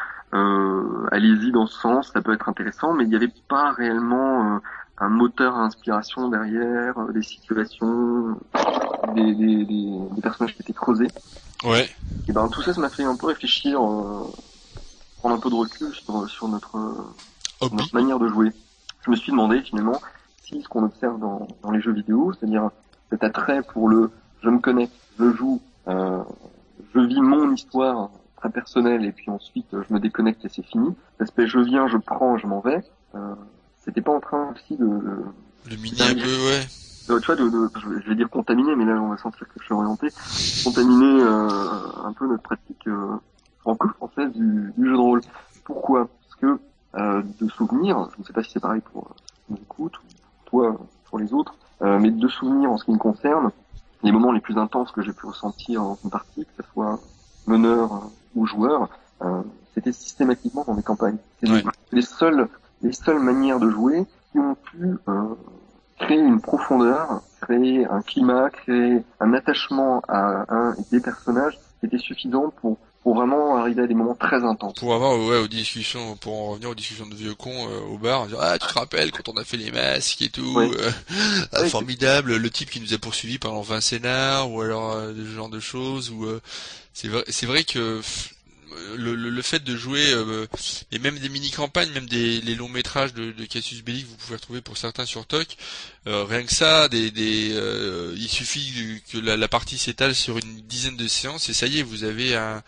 Speaker 5: Euh, allez-y dans ce sens, ça peut être intéressant, mais il n'y avait pas réellement euh, un moteur à inspiration derrière, euh, des situations, des, des, des, des personnages qui étaient creusés.
Speaker 3: Ouais.
Speaker 5: Et ben tout ça, ça m'a fait un peu réfléchir, euh, prendre un peu de recul sur, sur notre, euh, sur notre manière de jouer. Je me suis demandé finalement si ce qu'on observe dans, dans les jeux vidéo, c'est-à-dire cet attrait pour le je me connecte, je joue, euh, je vis mon histoire très personnel et puis ensuite je me déconnecte et c'est fini. L'aspect je viens, je prends, je m'en vais. Euh, c'était pas en train aussi de...
Speaker 3: Le mini un peu, ouais.
Speaker 5: Euh, tu vois, de, de, je vais dire contaminer, mais là on va sentir que je suis orienté. Contaminer euh, un peu notre pratique euh, franco-française du, du jeu de rôle. Pourquoi? Parce que euh, de souvenirs, je ne sais pas si c'est pareil pour euh, ceux qui m'écoutent, ou pour toi, pour les autres, euh, mais de souvenirs en ce qui me concerne, les moments les plus intenses que j'ai pu ressentir dans une partie, que ce soit meneur euh, ou joueur, euh, c'était systématiquement dans des campagnes. C'est
Speaker 3: ouais.
Speaker 5: les, les seules, les seules manières de jouer qui ont pu euh, créer une profondeur, créer un climat, créer un attachement à un et des personnages qui était suffisant pour pour vraiment arriver à des moments très intenses.
Speaker 3: Pour avoir, ouais, aux discussions, pour en revenir aux discussions de vieux cons euh, au bar, dire, ah, tu te rappelles quand on a fait les masques et tout,
Speaker 5: ouais.
Speaker 3: euh, ah,
Speaker 5: ouais,
Speaker 3: formidable, le type qui nous a poursuivis pendant vingt scénars, ou alors euh, ce genre de choses, ou euh, c'est vrai, c'est vrai que pff, le, le, le fait de jouer, euh, et même des mini-campagnes, même des les longs métrages de, de Cassius Belli que vous pouvez retrouver pour certains sur T O C, euh, rien que ça, des, des, euh, il suffit que la, la partie s'étale sur une dizaine de séances et ça y est, vous avez un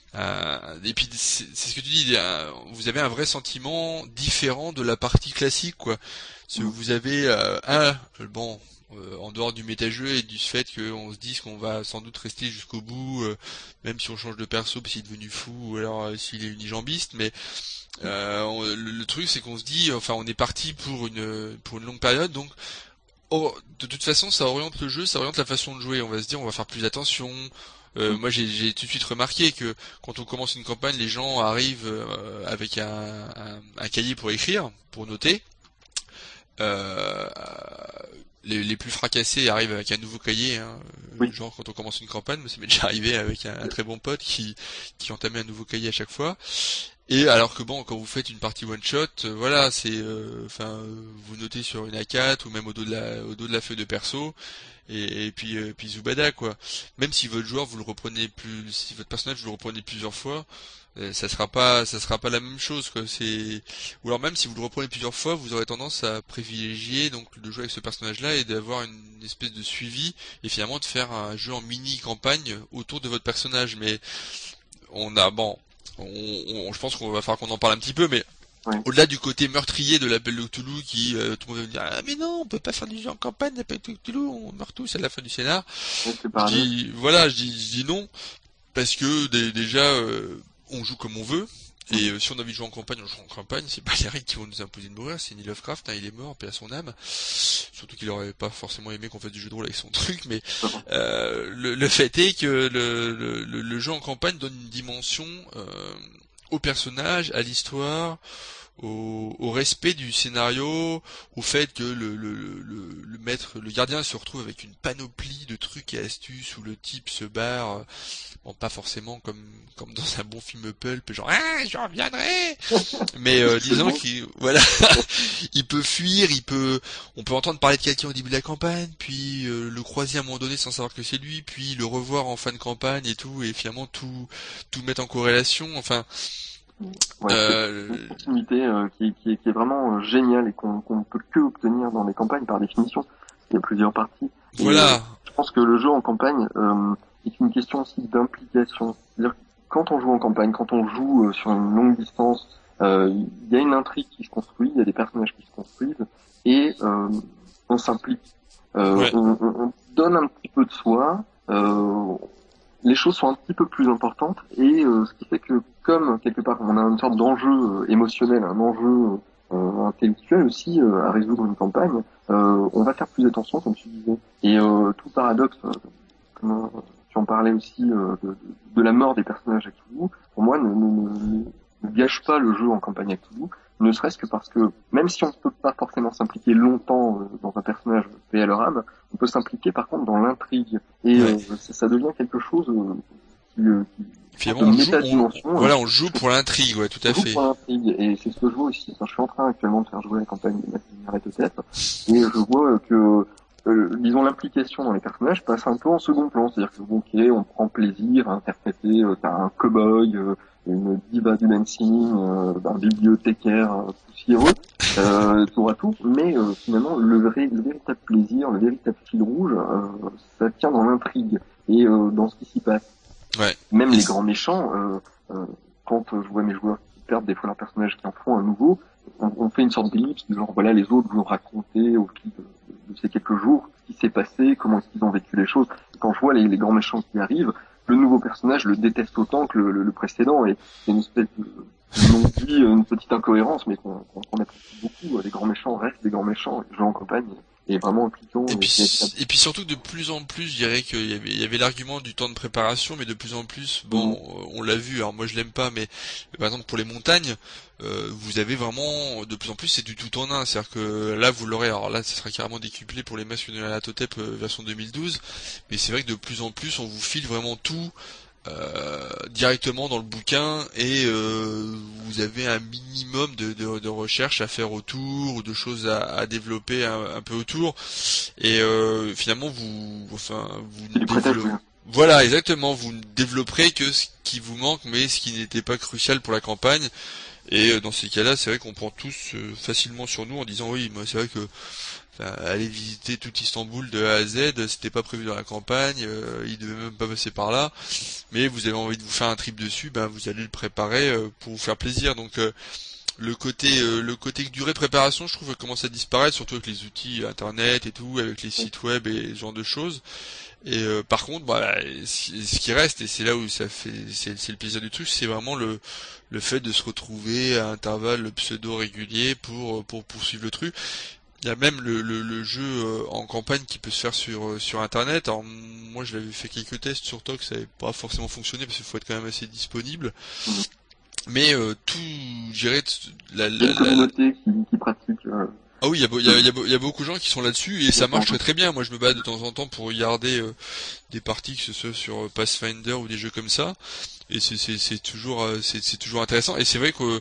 Speaker 3: Euh, et puis c'est, c'est ce que tu dis, vous avez un vrai sentiment différent de la partie classique, quoi. Parce que vous avez euh, un bon euh, en dehors du méta-jeu et du fait qu'on se dise qu'on va sans doute rester jusqu'au bout, euh, même si on change de perso parce qu'il est devenu fou ou alors euh, s'il est unijambiste, mais euh, on, le, le truc c'est qu'on se dit, enfin on est parti pour une pour une longue période, donc oh, de toute façon ça oriente le jeu, ça oriente la façon de jouer. On va se dire on va faire plus attention. Euh, moi j'ai, j'ai tout de suite remarqué que quand on commence une campagne, les gens arrivent euh, avec un, un, un cahier pour écrire, pour noter. Euh, les, les plus fracassés arrivent avec un nouveau cahier, hein. Oui. Genre quand on commence une campagne, ça m'est déjà arrivé avec un, un très bon pote qui, qui entamait un nouveau cahier à chaque fois. Et alors que bon, quand vous faites une partie one shot, euh, voilà, c'est, enfin, euh, vous notez sur une A quatre ou même au dos de la, au dos de la feuille de perso. Et, et puis euh, puis Zubada, quoi. Même si votre joueur vous le reprenez plus, si votre personnage vous le reprenez plusieurs fois, euh, ça sera pas ça sera pas la même chose, quoi. C'est, ou alors même si vous le reprenez plusieurs fois, vous aurez tendance à privilégier donc de jouer avec ce personnage-là et d'avoir une espèce de suivi et finalement de faire un jeu en mini campagne autour de votre personnage. Mais on a bon, on, on, je pense qu'on va falloir qu'on en parle un petit peu, mais
Speaker 5: ouais.
Speaker 3: Au-delà du côté meurtrier de l'appel de Cthulhu qui euh, tout le monde va me dire ah mais non on peut pas faire du jeu en campagne l'appel de Cthulhu on meurt tous à la fin du scénar.
Speaker 5: Ouais,
Speaker 3: je dis voilà je dis, je dis non parce que d- déjà euh, on joue comme on veut et euh, si on a envie de jouer en campagne on joue en campagne, c'est pas les règles qui vont nous imposer de mourir, c'est ni Lovecraft, hein, il est mort paix à son âme, surtout qu'il aurait pas forcément aimé qu'on fasse du jeu de rôle avec son truc, mais euh, le, le fait est que le, le, le, le jeu en campagne donne une dimension euh, au personnage, à l'histoire, au, au respect du scénario, au fait que le, le, le, le maître, le gardien se retrouve avec une panoplie de trucs et astuces où le type se barre, bon pas forcément comme comme dans un bon film pulp, genre ah je reviendrai, mais euh, disons qu'il voilà, il peut fuir, il peut, on peut entendre parler de quelqu'un au début de la campagne, puis euh, le croiser à un moment donné sans savoir que c'est lui, puis le revoir en fin de campagne et tout, et finalement tout tout mettre en corrélation, enfin.
Speaker 5: Ouais,
Speaker 3: euh...
Speaker 5: c'est une continuité euh, qui, qui, qui est vraiment euh, géniale et qu'on qu'on ne peut que obtenir dans les campagnes par définition. Il y a plusieurs parties.
Speaker 3: Voilà.
Speaker 5: Et, euh, je pense que le jeu en campagne euh, est une question aussi d'implication. C'est-à-dire que quand on joue en campagne, quand on joue euh, sur une longue distance, euh, il y a une intrigue qui se construit, il y a des personnages qui se construisent, et euh, on s'implique. Euh,
Speaker 3: Ouais.
Speaker 5: on, on, on donne un petit peu de soi. Euh, les choses sont un petit peu plus importantes, et euh, ce qui fait que comme quelque part on a une sorte d'enjeu euh, émotionnel, un enjeu euh, intellectuel aussi euh, à résoudre une campagne, euh, on va faire plus attention, comme tu disais. Et euh, tout paradoxe, euh, comme euh, tu en parlais aussi euh, de, de la mort des personnages à Cthulhu, pour moi ne, ne, ne, ne gâche pas le jeu en campagne à Cthulhu, ne serait-ce que parce que même si on ne peut pas forcément s'impliquer longtemps euh, dans un personnage paix à leur âme, on peut s'impliquer par contre dans l'intrigue, et
Speaker 3: Ouais.
Speaker 5: euh, ça, ça devient quelque chose euh, qui, euh, qui
Speaker 3: Finalement, on joue, on,
Speaker 5: métadimension,
Speaker 3: voilà,
Speaker 5: hein.
Speaker 3: on joue pour l'intrigue, ouais, tout à
Speaker 5: On joue
Speaker 3: fait.
Speaker 5: pour l'intrigue, et c'est ce que je vois aussi. Enfin, je suis en train actuellement de faire jouer la campagne de Massimo peut-être, et je vois que, euh, disons, l'implication dans les personnages passe un peu en second plan. C'est-à-dire que, bon, ok, on prend plaisir à interpréter, euh, t'as un cow-boy, euh, une diva du dancing, euh, un bibliothécaire euh, poussiéreux, euh, tour à tour, mais euh, finalement, le, vrai, le véritable plaisir, le véritable fil rouge, euh, ça tient dans l'intrigue et euh, dans ce qui s'y passe.
Speaker 3: Ouais.
Speaker 5: Même les grands méchants, euh, euh, quand euh, je vois mes joueurs qui perdent des fois leur personnage, qui en font un nouveau, on, on fait une sorte d'ellipse, du genre voilà, les autres vous ont raconté au fil de, de, de ces quelques jours ce qui s'est passé, comment est-ce qu'ils ont vécu les choses. Et quand je vois les, les grands méchants qui arrivent, le nouveau personnage le déteste autant que le, le, le précédent, et c'est une espèce de, de non-dit, une petite incohérence, mais qu'on qu'on, qu'on apprécie beaucoup. Les grands méchants restent des grands méchants, et le jeu en campagne est vraiment impliquant.
Speaker 3: Et
Speaker 5: Et,
Speaker 3: puis,
Speaker 5: et,
Speaker 3: et puis surtout de plus en plus, je dirais qu'il y avait, il y avait l'argument du temps de préparation, mais de plus en plus, bon, mmh. on l'a vu. Alors moi je l'aime pas, mais par exemple pour les montagnes, euh, vous avez vraiment de plus en plus c'est du tout en un. C'est-à-dire que là vous l'aurez. Alors là, ça sera carrément décuplé pour les masques de la Totep euh, version deux mille douze, mais c'est vrai que de plus en plus, on vous file vraiment tout. Euh, directement dans le bouquin, et euh, vous avez un minimum de, de, de recherche à faire autour, ou de choses à, à développer un, un peu autour, et euh, finalement vous enfin vous ne développez... voilà, exactement, vous ne développerez que ce qui vous manque, mais ce qui n'était pas crucial pour la campagne. Et dans ces cas-là, c'est vrai qu'on prend tous euh, facilement sur nous en disant oui, moi c'est vrai que enfin, aller visiter tout Istanbul de A à Z, c'était pas prévu dans la campagne, euh, il devait même pas passer par là, mais vous avez envie de vous faire un trip dessus, ben vous allez le préparer euh, pour vous faire plaisir. Donc euh, le côté euh, le côté durée préparation, je trouve, que commence à disparaître, surtout avec les outils internet et tout, avec les sites web et ce genre de choses. Et euh, par contre, bah, ce qui reste, et c'est là où ça fait, c'est, c'est le plaisir du truc, c'est vraiment le le fait de se retrouver à intervalles pseudo réguliers pour pour poursuivre le truc. Il y a même le, le, le jeu en campagne qui peut se faire sur sur internet. Alors moi je l'avais fait quelques tests sur T O C, ça n'avait pas forcément fonctionné parce qu'il faut être quand même assez disponible. Mmh. Mais euh, tout, je dirais, la, la,
Speaker 5: il y a une communauté qui, qui pratique. Euh...
Speaker 3: Ah oui, il y a, y, a, y, a, y a beaucoup de gens qui sont là-dessus, et ça marche très très bien. Moi je me bats de temps en temps pour regarder euh, des parties, que ce soit sur Pathfinder ou des jeux comme ça, et c'est, c'est, c'est toujours c'est, c'est toujours intéressant. Et c'est vrai que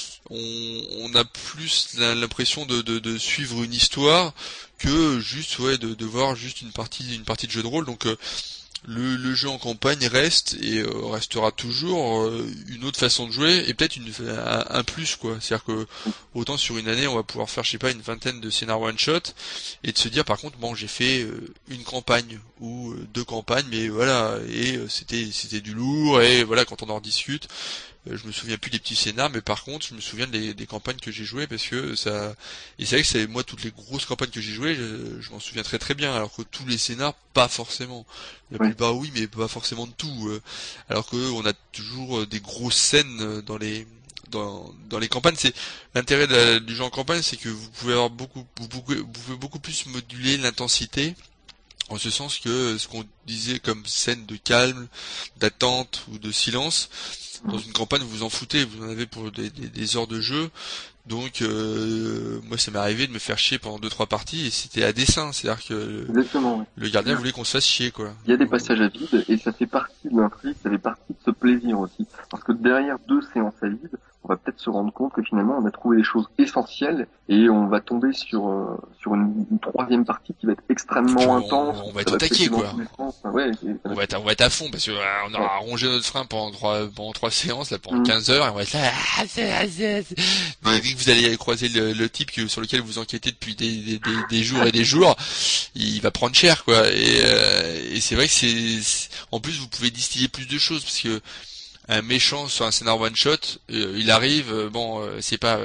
Speaker 3: on, on a plus l'impression de, de, de suivre une histoire que juste ouais de, de voir juste une partie une partie de jeu de rôle. Donc euh, le, le jeu en campagne reste et euh, restera toujours euh, une autre façon de jouer, et peut-être une un, un plus quoi. C'est-à-dire que autant sur une année on va pouvoir faire je sais pas une vingtaine de scénarios one shot, et de se dire par contre bon j'ai fait euh, une campagne ou euh, deux campagnes, mais voilà, et euh, c'était c'était du lourd, et voilà quand on en discute. Je me souviens plus des petits scénars, mais par contre je me souviens des, des campagnes que j'ai jouées, parce que ça, et c'est vrai que c'est moi toutes les grosses campagnes que j'ai jouées, je, je m'en souviens très très bien, alors que tous les scénars pas forcément. La
Speaker 5: ouais.
Speaker 3: plupart oui, mais pas forcément de tout. Alors que on a toujours des grosses scènes dans les dans dans les campagnes. C'est l'intérêt de la, du jeu en campagne, c'est que vous pouvez avoir beaucoup vous pouvez, vous pouvez beaucoup plus moduler l'intensité. En ce sens que ce qu'on disait comme scène de calme, d'attente ou de silence, dans une campagne vous en foutez, vous en avez pour des, des, des heures de jeu. Donc euh, moi ça m'est arrivé de me faire chier pendant deux trois parties, et c'était à dessein, c'est-à-dire que
Speaker 5: Exactement, ouais.
Speaker 3: le gardien voulait qu'on se fasse chier quoi.
Speaker 5: Il y a des passages à vide, et ça fait partie de l'intrigue, ça fait partie de ce plaisir aussi. Parce que derrière deux séances à vide, on va peut-être se rendre compte que finalement on a trouvé les choses essentielles et on va tomber sur euh, sur une, une troisième partie qui va être extrêmement
Speaker 3: on,
Speaker 5: intense.
Speaker 3: On, on va être attaqué quoi.
Speaker 5: Enfin, ouais,
Speaker 3: on va être on va être à fond parce que euh, on aura ouais. rongé notre frein pendant trois pendant trois séances là pendant mmh. quinze heures et on va être là. Ah, c'est, ah, c'est, c'est. Mais vu que vous allez croiser le, le type que, sur lequel vous enquêtez depuis des, des, des, des jours et des jours, il va prendre cher quoi. Et, euh, et c'est vrai que c'est, c'est en plus vous pouvez distiller plus de choses parce que un méchant sur un scénar one shot, euh, il arrive, euh, bon, euh, c'est pas, euh,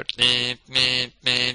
Speaker 3: il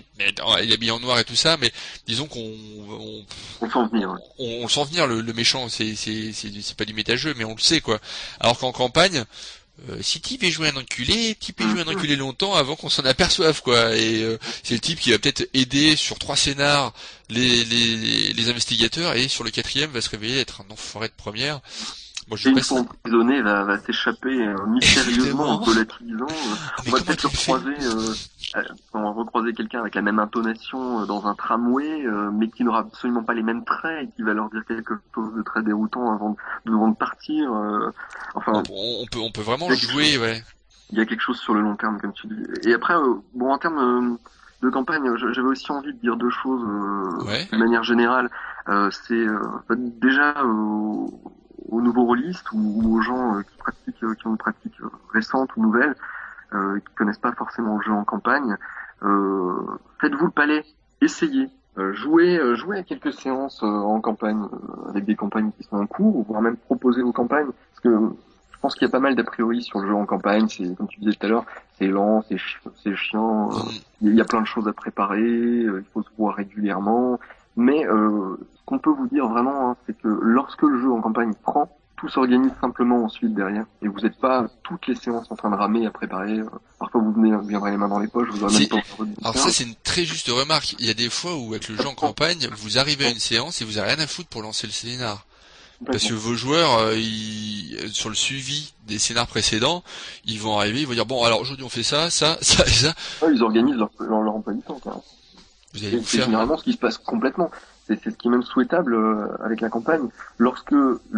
Speaker 3: est habillé en noir et tout ça, mais disons qu'on, on,
Speaker 5: on sent venir,
Speaker 3: on, on sent venir le, le méchant, c'est, c'est, c'est, c'est pas du méta-jeu, mais on le sait quoi. Alors qu'en campagne, euh, si Type est joué un enculé, Type est joué un enculé longtemps avant qu'on s'en aperçoive quoi. Et euh, c'est le type qui va peut-être aider sur trois scénars les, les, les investigateurs et sur le quatrième va se révéler être un enfoiré de première.
Speaker 5: Bon, je et une fois emprisonné va, va s'échapper euh, mystérieusement en volatilisant. Euh, on va peut-être le recroiser, euh, euh, on va recroiser quelqu'un avec la même intonation euh, dans un tramway, euh, mais qui n'aura absolument pas les mêmes traits et qui va leur dire quelque chose de très déroutant avant de, avant de partir. Euh, enfin,
Speaker 3: on, on peut, on peut vraiment le jouer,
Speaker 5: chose,
Speaker 3: ouais.
Speaker 5: Il y a quelque chose sur le long terme, comme tu dis. Et après, euh, bon, en termes euh, de campagne, j'avais aussi envie de dire deux choses euh,
Speaker 3: ouais.
Speaker 5: de manière générale. Euh, c'est euh, déjà euh, aux nouveaux rôlistes ou, ou aux gens euh, qui pratiquent, euh, qui ont une pratique euh, récente ou nouvelle, euh, qui connaissent pas forcément le jeu en campagne, euh, faites-vous le palais, essayez, euh, jouez, euh, jouez à quelques séances euh, en campagne, euh, avec des campagnes qui sont en cours, voire même proposer vos campagnes, parce que je pense qu'il y a pas mal d'a priori sur le jeu en campagne. C'est comme tu disais tout à l'heure, c'est lent, c'est, chi- c'est chiant, euh, il y a plein de choses à préparer, euh, il faut se voir régulièrement. Mais euh, ce qu'on peut vous dire vraiment, hein, c'est que lorsque le jeu en campagne prend, tout s'organise simplement ensuite derrière. Et vous n'êtes pas toutes les séances en train de ramer à préparer. Euh, parfois vous venez, vous viendrez les mains dans les poches, vous aurez même pas envie de
Speaker 3: Alors ça c'est une très juste remarque. Il y a des fois où avec le jeu en campagne, vous arrivez à une séance et vous avez rien à foutre pour lancer le scénar. Parce que vos joueurs, euh, ils, sur le suivi des scénars précédents, ils vont arriver, ils vont dire bon alors aujourd'hui on fait ça, ça, ça et ça.
Speaker 5: Ouais, ils organisent leur, leur, leur emploi du temps. Quand même.
Speaker 3: Vous allez vous
Speaker 5: c'est
Speaker 3: faire...
Speaker 5: généralement ce qui se passe complètement. C'est, c'est ce qui est même souhaitable euh, avec la campagne. Lorsque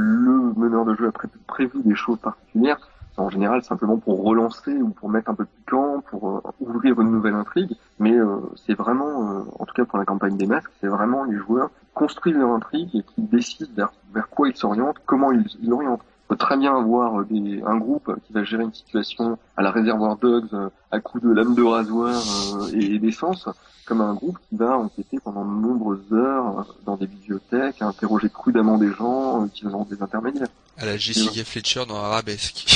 Speaker 5: le meneur de jeu a pré- prévu des choses particulières, c'est en général simplement pour relancer ou pour mettre un peu de piquant, pour euh, ouvrir une nouvelle intrigue. Mais euh, c'est vraiment, euh, en tout cas pour la campagne des masques, c'est vraiment les joueurs qui construisent leur intrigue et qui décident vers, vers quoi ils s'orientent, comment ils ils l'orientent. On peut très bien avoir des, un groupe qui va gérer une situation à la réservoir Dogs euh, à coups de lame de rasoir euh, et, et d'essence, comme un groupe qui va enquêter pendant de nombreuses heures dans des bibliothèques, interroger prudemment des gens, utilisant des intermédiaires.
Speaker 3: À la Jessica et Fletcher dans Arabesque.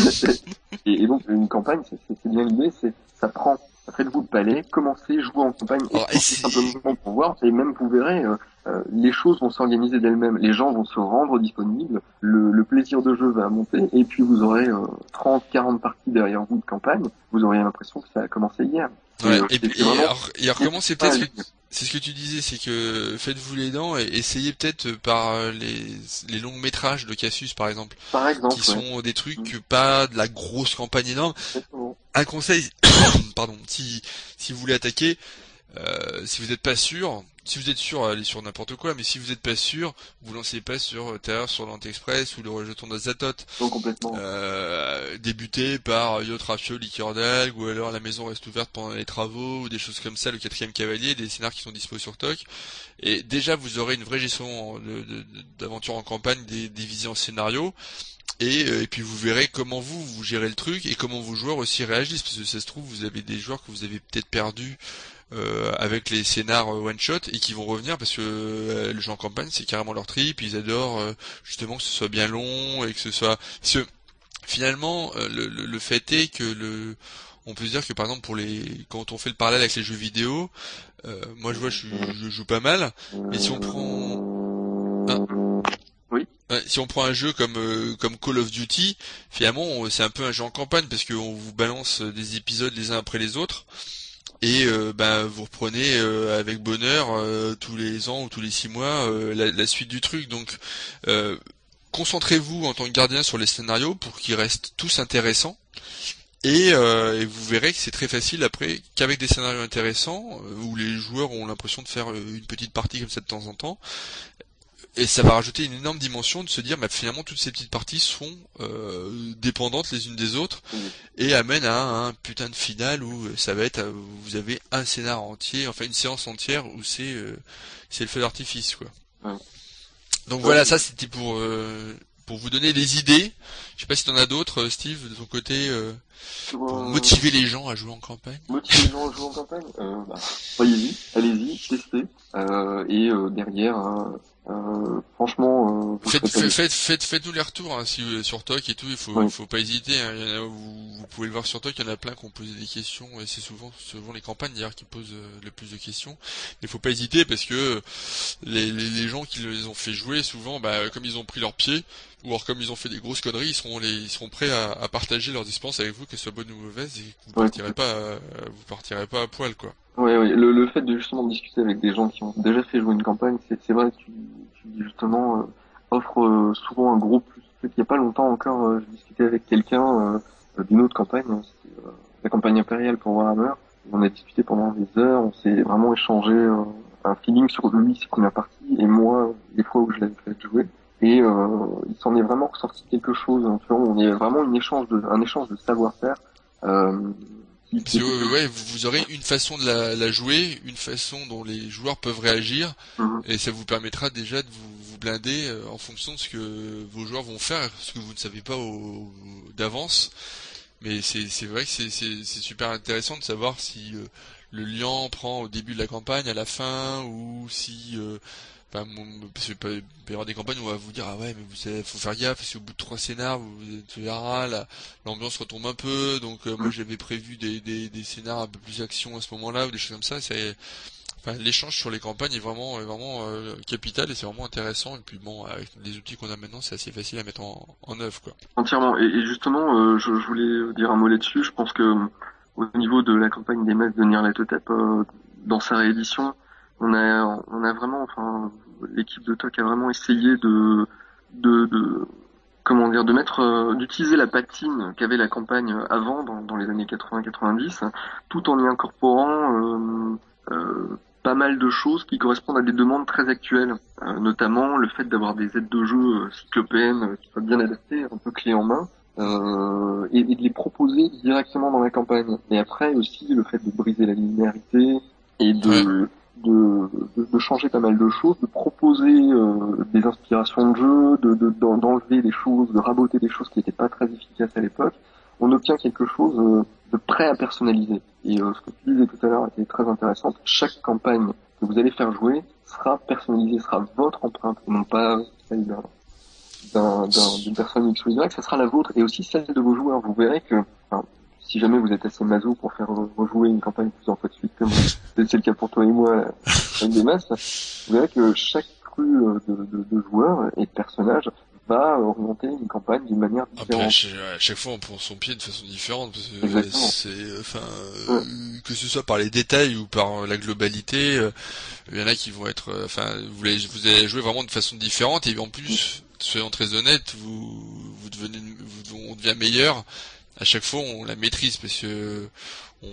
Speaker 5: et, et donc une campagne, c'est, c'est, c'est bien l'idée, c'est ça prend. Faites-vous le palais, commencez, jouez en campagne, et
Speaker 3: oh, et
Speaker 5: simplement pour voir, et même vous verrez, euh, euh, les choses vont s'organiser d'elles-mêmes, les gens vont se rendre disponibles, le, le plaisir de jeu va monter, et puis vous aurez euh, trente, quarante parties derrière vous de campagne, vous aurez l'impression que ça a commencé hier.
Speaker 3: Ouais, et, euh, et, et, vraiment... alors, et alors comment c'est peut-être que, c'est ce que tu disais, c'est que faites-vous les dents et essayez peut-être par les, les longs métrages de Cassius par exemple,
Speaker 5: par exemple
Speaker 3: qui
Speaker 5: ouais.
Speaker 3: sont des trucs mmh. pas de la grosse campagne énorme.
Speaker 5: Exactement.
Speaker 3: Un conseil, pardon, si si vous voulez attaquer, euh, si vous n'êtes pas sûr, si vous êtes sûr, allez sur n'importe quoi, mais si vous n'êtes pas sûr, vous lancez pas sur Terreur sur l'Anti-Express ou le rejeton d'Azathoth.
Speaker 5: Non, complètement.
Speaker 3: Euh, débutez par Yacht Rafio, Liqueur d'Algue, ou alors La Maison reste ouverte pendant les travaux, ou des choses comme ça, le quatrième cavalier, des scénars qui sont dispo sur T O C. Et déjà, vous aurez une vraie gestion de, de, d'aventure en campagne, des divisées en scénarios. Et, et puis vous verrez comment vous, vous gérez le truc et comment vos joueurs aussi réagissent, parce que ça se trouve, vous avez des joueurs que vous avez peut-être perdus euh, avec les scénars one-shot et qui vont revenir parce que euh, le jeu en campagne, c'est carrément leur trip, ils adorent euh, justement que ce soit bien long et que ce soit... Parce que finalement, euh, le, le, le fait est que le... on peut se dire que par exemple pour les quand on fait le parallèle avec les jeux vidéo, euh, moi je vois je, je joue pas mal, mais si on prend... Ah.
Speaker 5: Oui.
Speaker 3: Si on prend un jeu comme euh, comme Call of Duty, finalement c'est un peu un jeu en campagne parce qu'on vous balance des épisodes les uns après les autres et euh, ben vous reprenez euh, avec bonheur euh, tous les ans ou tous les six mois euh, la, la suite du truc. Donc euh, concentrez-vous en tant que gardien sur les scénarios pour qu'ils restent tous intéressants. Et, euh, et vous verrez que c'est très facile après qu'avec des scénarios intéressants euh, où les joueurs ont l'impression de faire une petite partie comme ça de temps en temps. et ça va rajouter une énorme dimension de se dire, bah, finalement, toutes ces petites parties sont euh, dépendantes les unes des autres, mmh. et amènent à un, un putain de finale où ça va être, vous avez un scénar entier, enfin une séance entière où c'est euh, c'est le feu d'artifice, quoi. Mmh. Donc ouais. Voilà, ça c'était pour euh, pour vous donner des idées. Je sais pas si t'en as d'autres, Steve, de ton côté, euh, pour euh... motiver les gens à jouer en campagne.
Speaker 5: Motiver les gens à jouer en campagne, euh, bah, soyez-y, allez-y, testez, euh, et euh, derrière, euh, euh, franchement, euh,
Speaker 3: faites, faites, faites, faites, faites-nous les retours hein, si, sur Toc et tout. Il faut, oui. faut pas hésiter. Hein. Il y en a, vous, vous pouvez le voir sur Toc. Il y en a plein qui ont posé des questions et c'est souvent, souvent les campagnes d'ailleurs qui posent euh, le plus de questions. Il faut pas hésiter parce que les, les, les gens qui les ont fait jouer souvent, bah, comme ils ont pris leur pied, ou alors comme ils ont fait des grosses conneries, ils seront les, ils seront prêts à, à partager leurs expériences avec vous, qu'elles soient bonnes ou mauvaises, et que vous ouais. partirez pas, à, vous partirez pas à poil, quoi.
Speaker 5: Oui, oui. Le, le fait de justement discuter avec des gens qui ont déjà fait jouer une campagne, c'est, c'est vrai que tu, tu justement euh, offre euh, souvent un gros plus. Il n'y a pas longtemps encore, euh, je discutais avec quelqu'un euh, d'une autre campagne, hein, c'était euh, la campagne impériale pour Warhammer. On a discuté pendant des heures, on s'est vraiment échangé euh, un feeling sur lui, ses premières parties, et moi, les fois où je l'avais fait jouer. Et euh, il s'en est vraiment ressorti quelque chose. Hein, tu vois, on est vraiment une échange de, un échange de savoir-faire. Euh,
Speaker 3: Parce que, ouais, vous aurez une façon de la, la jouer, une façon dont les joueurs peuvent réagir, mmh. et ça vous permettra déjà de vous, vous blinder euh, en fonction de ce que vos joueurs vont faire, ce que vous ne savez pas au, au, d'avance. Mais c'est, c'est vrai que c'est, c'est, c'est super intéressant de savoir si euh, le lion prend au début de la campagne, à la fin, ou si... Euh, Enfin, parce qu'il peut y avoir des campagnes où on va vous dire ah ouais mais vous savez, faut faire gaffe parce qu'au bout de trois scénars vous tu verras la, l'ambiance retombe un peu donc euh, moi j'avais prévu des, des, des scénars un peu plus action à ce moment-là ou des choses comme ça. C'est enfin l'échange sur les campagnes est vraiment est vraiment euh, capital et c'est vraiment intéressant et puis bon avec les outils qu'on a maintenant c'est assez facile à mettre en, en œuvre quoi.
Speaker 5: Entièrement et, et justement euh, je, je voulais dire un mot là-dessus. Je pense que au niveau de la campagne des masses de Nyarlathotep euh, dans sa réédition on a on a vraiment enfin l'équipe de Toc a vraiment essayé de, de, de comment dire, de mettre, euh, d'utiliser la patine qu'avait la campagne avant, dans, dans les années quatre-vingts quatre-vingt-dix, tout en y incorporant euh, euh, pas mal de choses qui correspondent à des demandes très actuelles, euh, notamment le fait d'avoir des aides de jeu cyclopéennes qui soient bien adaptées, un peu clés en main, euh, et, et de les proposer directement dans la campagne. Et après aussi le fait de briser la linéarité et de ouais. De, de, de changer pas mal de choses, de proposer euh, des inspirations de jeu, de, de, d'enlever des choses, de raboter des choses qui n'étaient pas très efficaces à l'époque, on obtient quelque chose euh, de prêt à personnaliser. Et euh, ce que tu disais tout à l'heure était très intéressant. Chaque campagne que vous allez faire jouer sera personnalisée, sera votre empreinte, et non pas celle d'un, d'un, d'un, d'une personne X ou Y, ça sera la vôtre, et aussi celle de vos joueurs. Vous verrez que... Enfin, si jamais vous êtes assez maso pour faire rejouer une campagne plusieurs fois de suite, comme c'est le cas pour toi et moi avec des masses, vous verrez que chaque cru de, de, de joueurs et de personnages va orienter une campagne d'une manière différente.
Speaker 3: Après, à chaque, à chaque fois, on prend son pied de façon différente. Parce que Exactement. C'est, enfin, ouais. euh, que ce soit par les détails ou par la globalité, euh, il y en a qui vont être, euh, enfin, vous allez, vous allez jouer vraiment de façon différente et en plus, mmh. soyons très honnêtes, vous, vous devenez, vous, on devient meilleur. À chaque fois, on la maîtrise parce que on,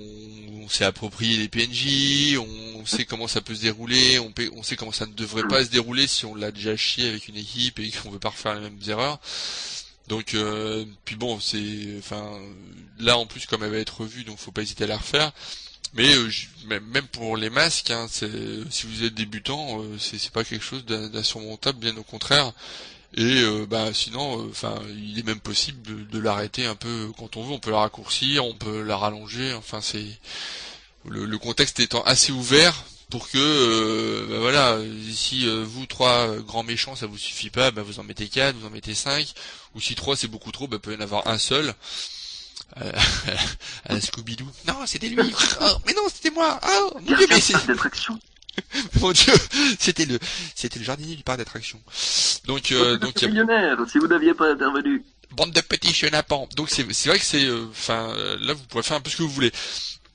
Speaker 3: on s'est approprié les P N J, on sait comment ça peut se dérouler, on, peut, on sait comment ça ne devrait pas se dérouler si on l'a déjà chié avec une équipe et qu'on veut pas refaire les mêmes erreurs. Donc, euh, puis bon, c'est, enfin, là en plus comme elle va être revue, donc faut pas hésiter à la refaire. Mais euh, même pour les masques, hein, c'est, si vous êtes débutant, euh, c'est, c'est pas quelque chose d'insurmontable, bien au contraire. Et euh, bah sinon, enfin, euh, il est même possible de, de l'arrêter un peu quand on veut. On peut la raccourcir, on peut la rallonger. Enfin, c'est le, le contexte étant assez ouvert pour que, euh, bah voilà, si euh, vous trois euh, grands méchants, ça vous suffit pas, bah vous en mettez quatre, vous en mettez cinq. Ou si trois c'est beaucoup trop, bah peut y en avoir un seul. Euh, à la Scooby-Doo. Non, c'était lui. Oh, mais non, c'était moi. Oh, mon Dieu, mais c'est mon Dieu, c'était le, c'était le jardinier du parc d'attractions. Donc, euh, donc,
Speaker 5: millionnaire, si vous n'aviez pas intervenu.
Speaker 3: Bande de petits chenapans. Donc c'est, c'est vrai que c'est, enfin, euh, là vous pouvez faire un peu ce que vous voulez.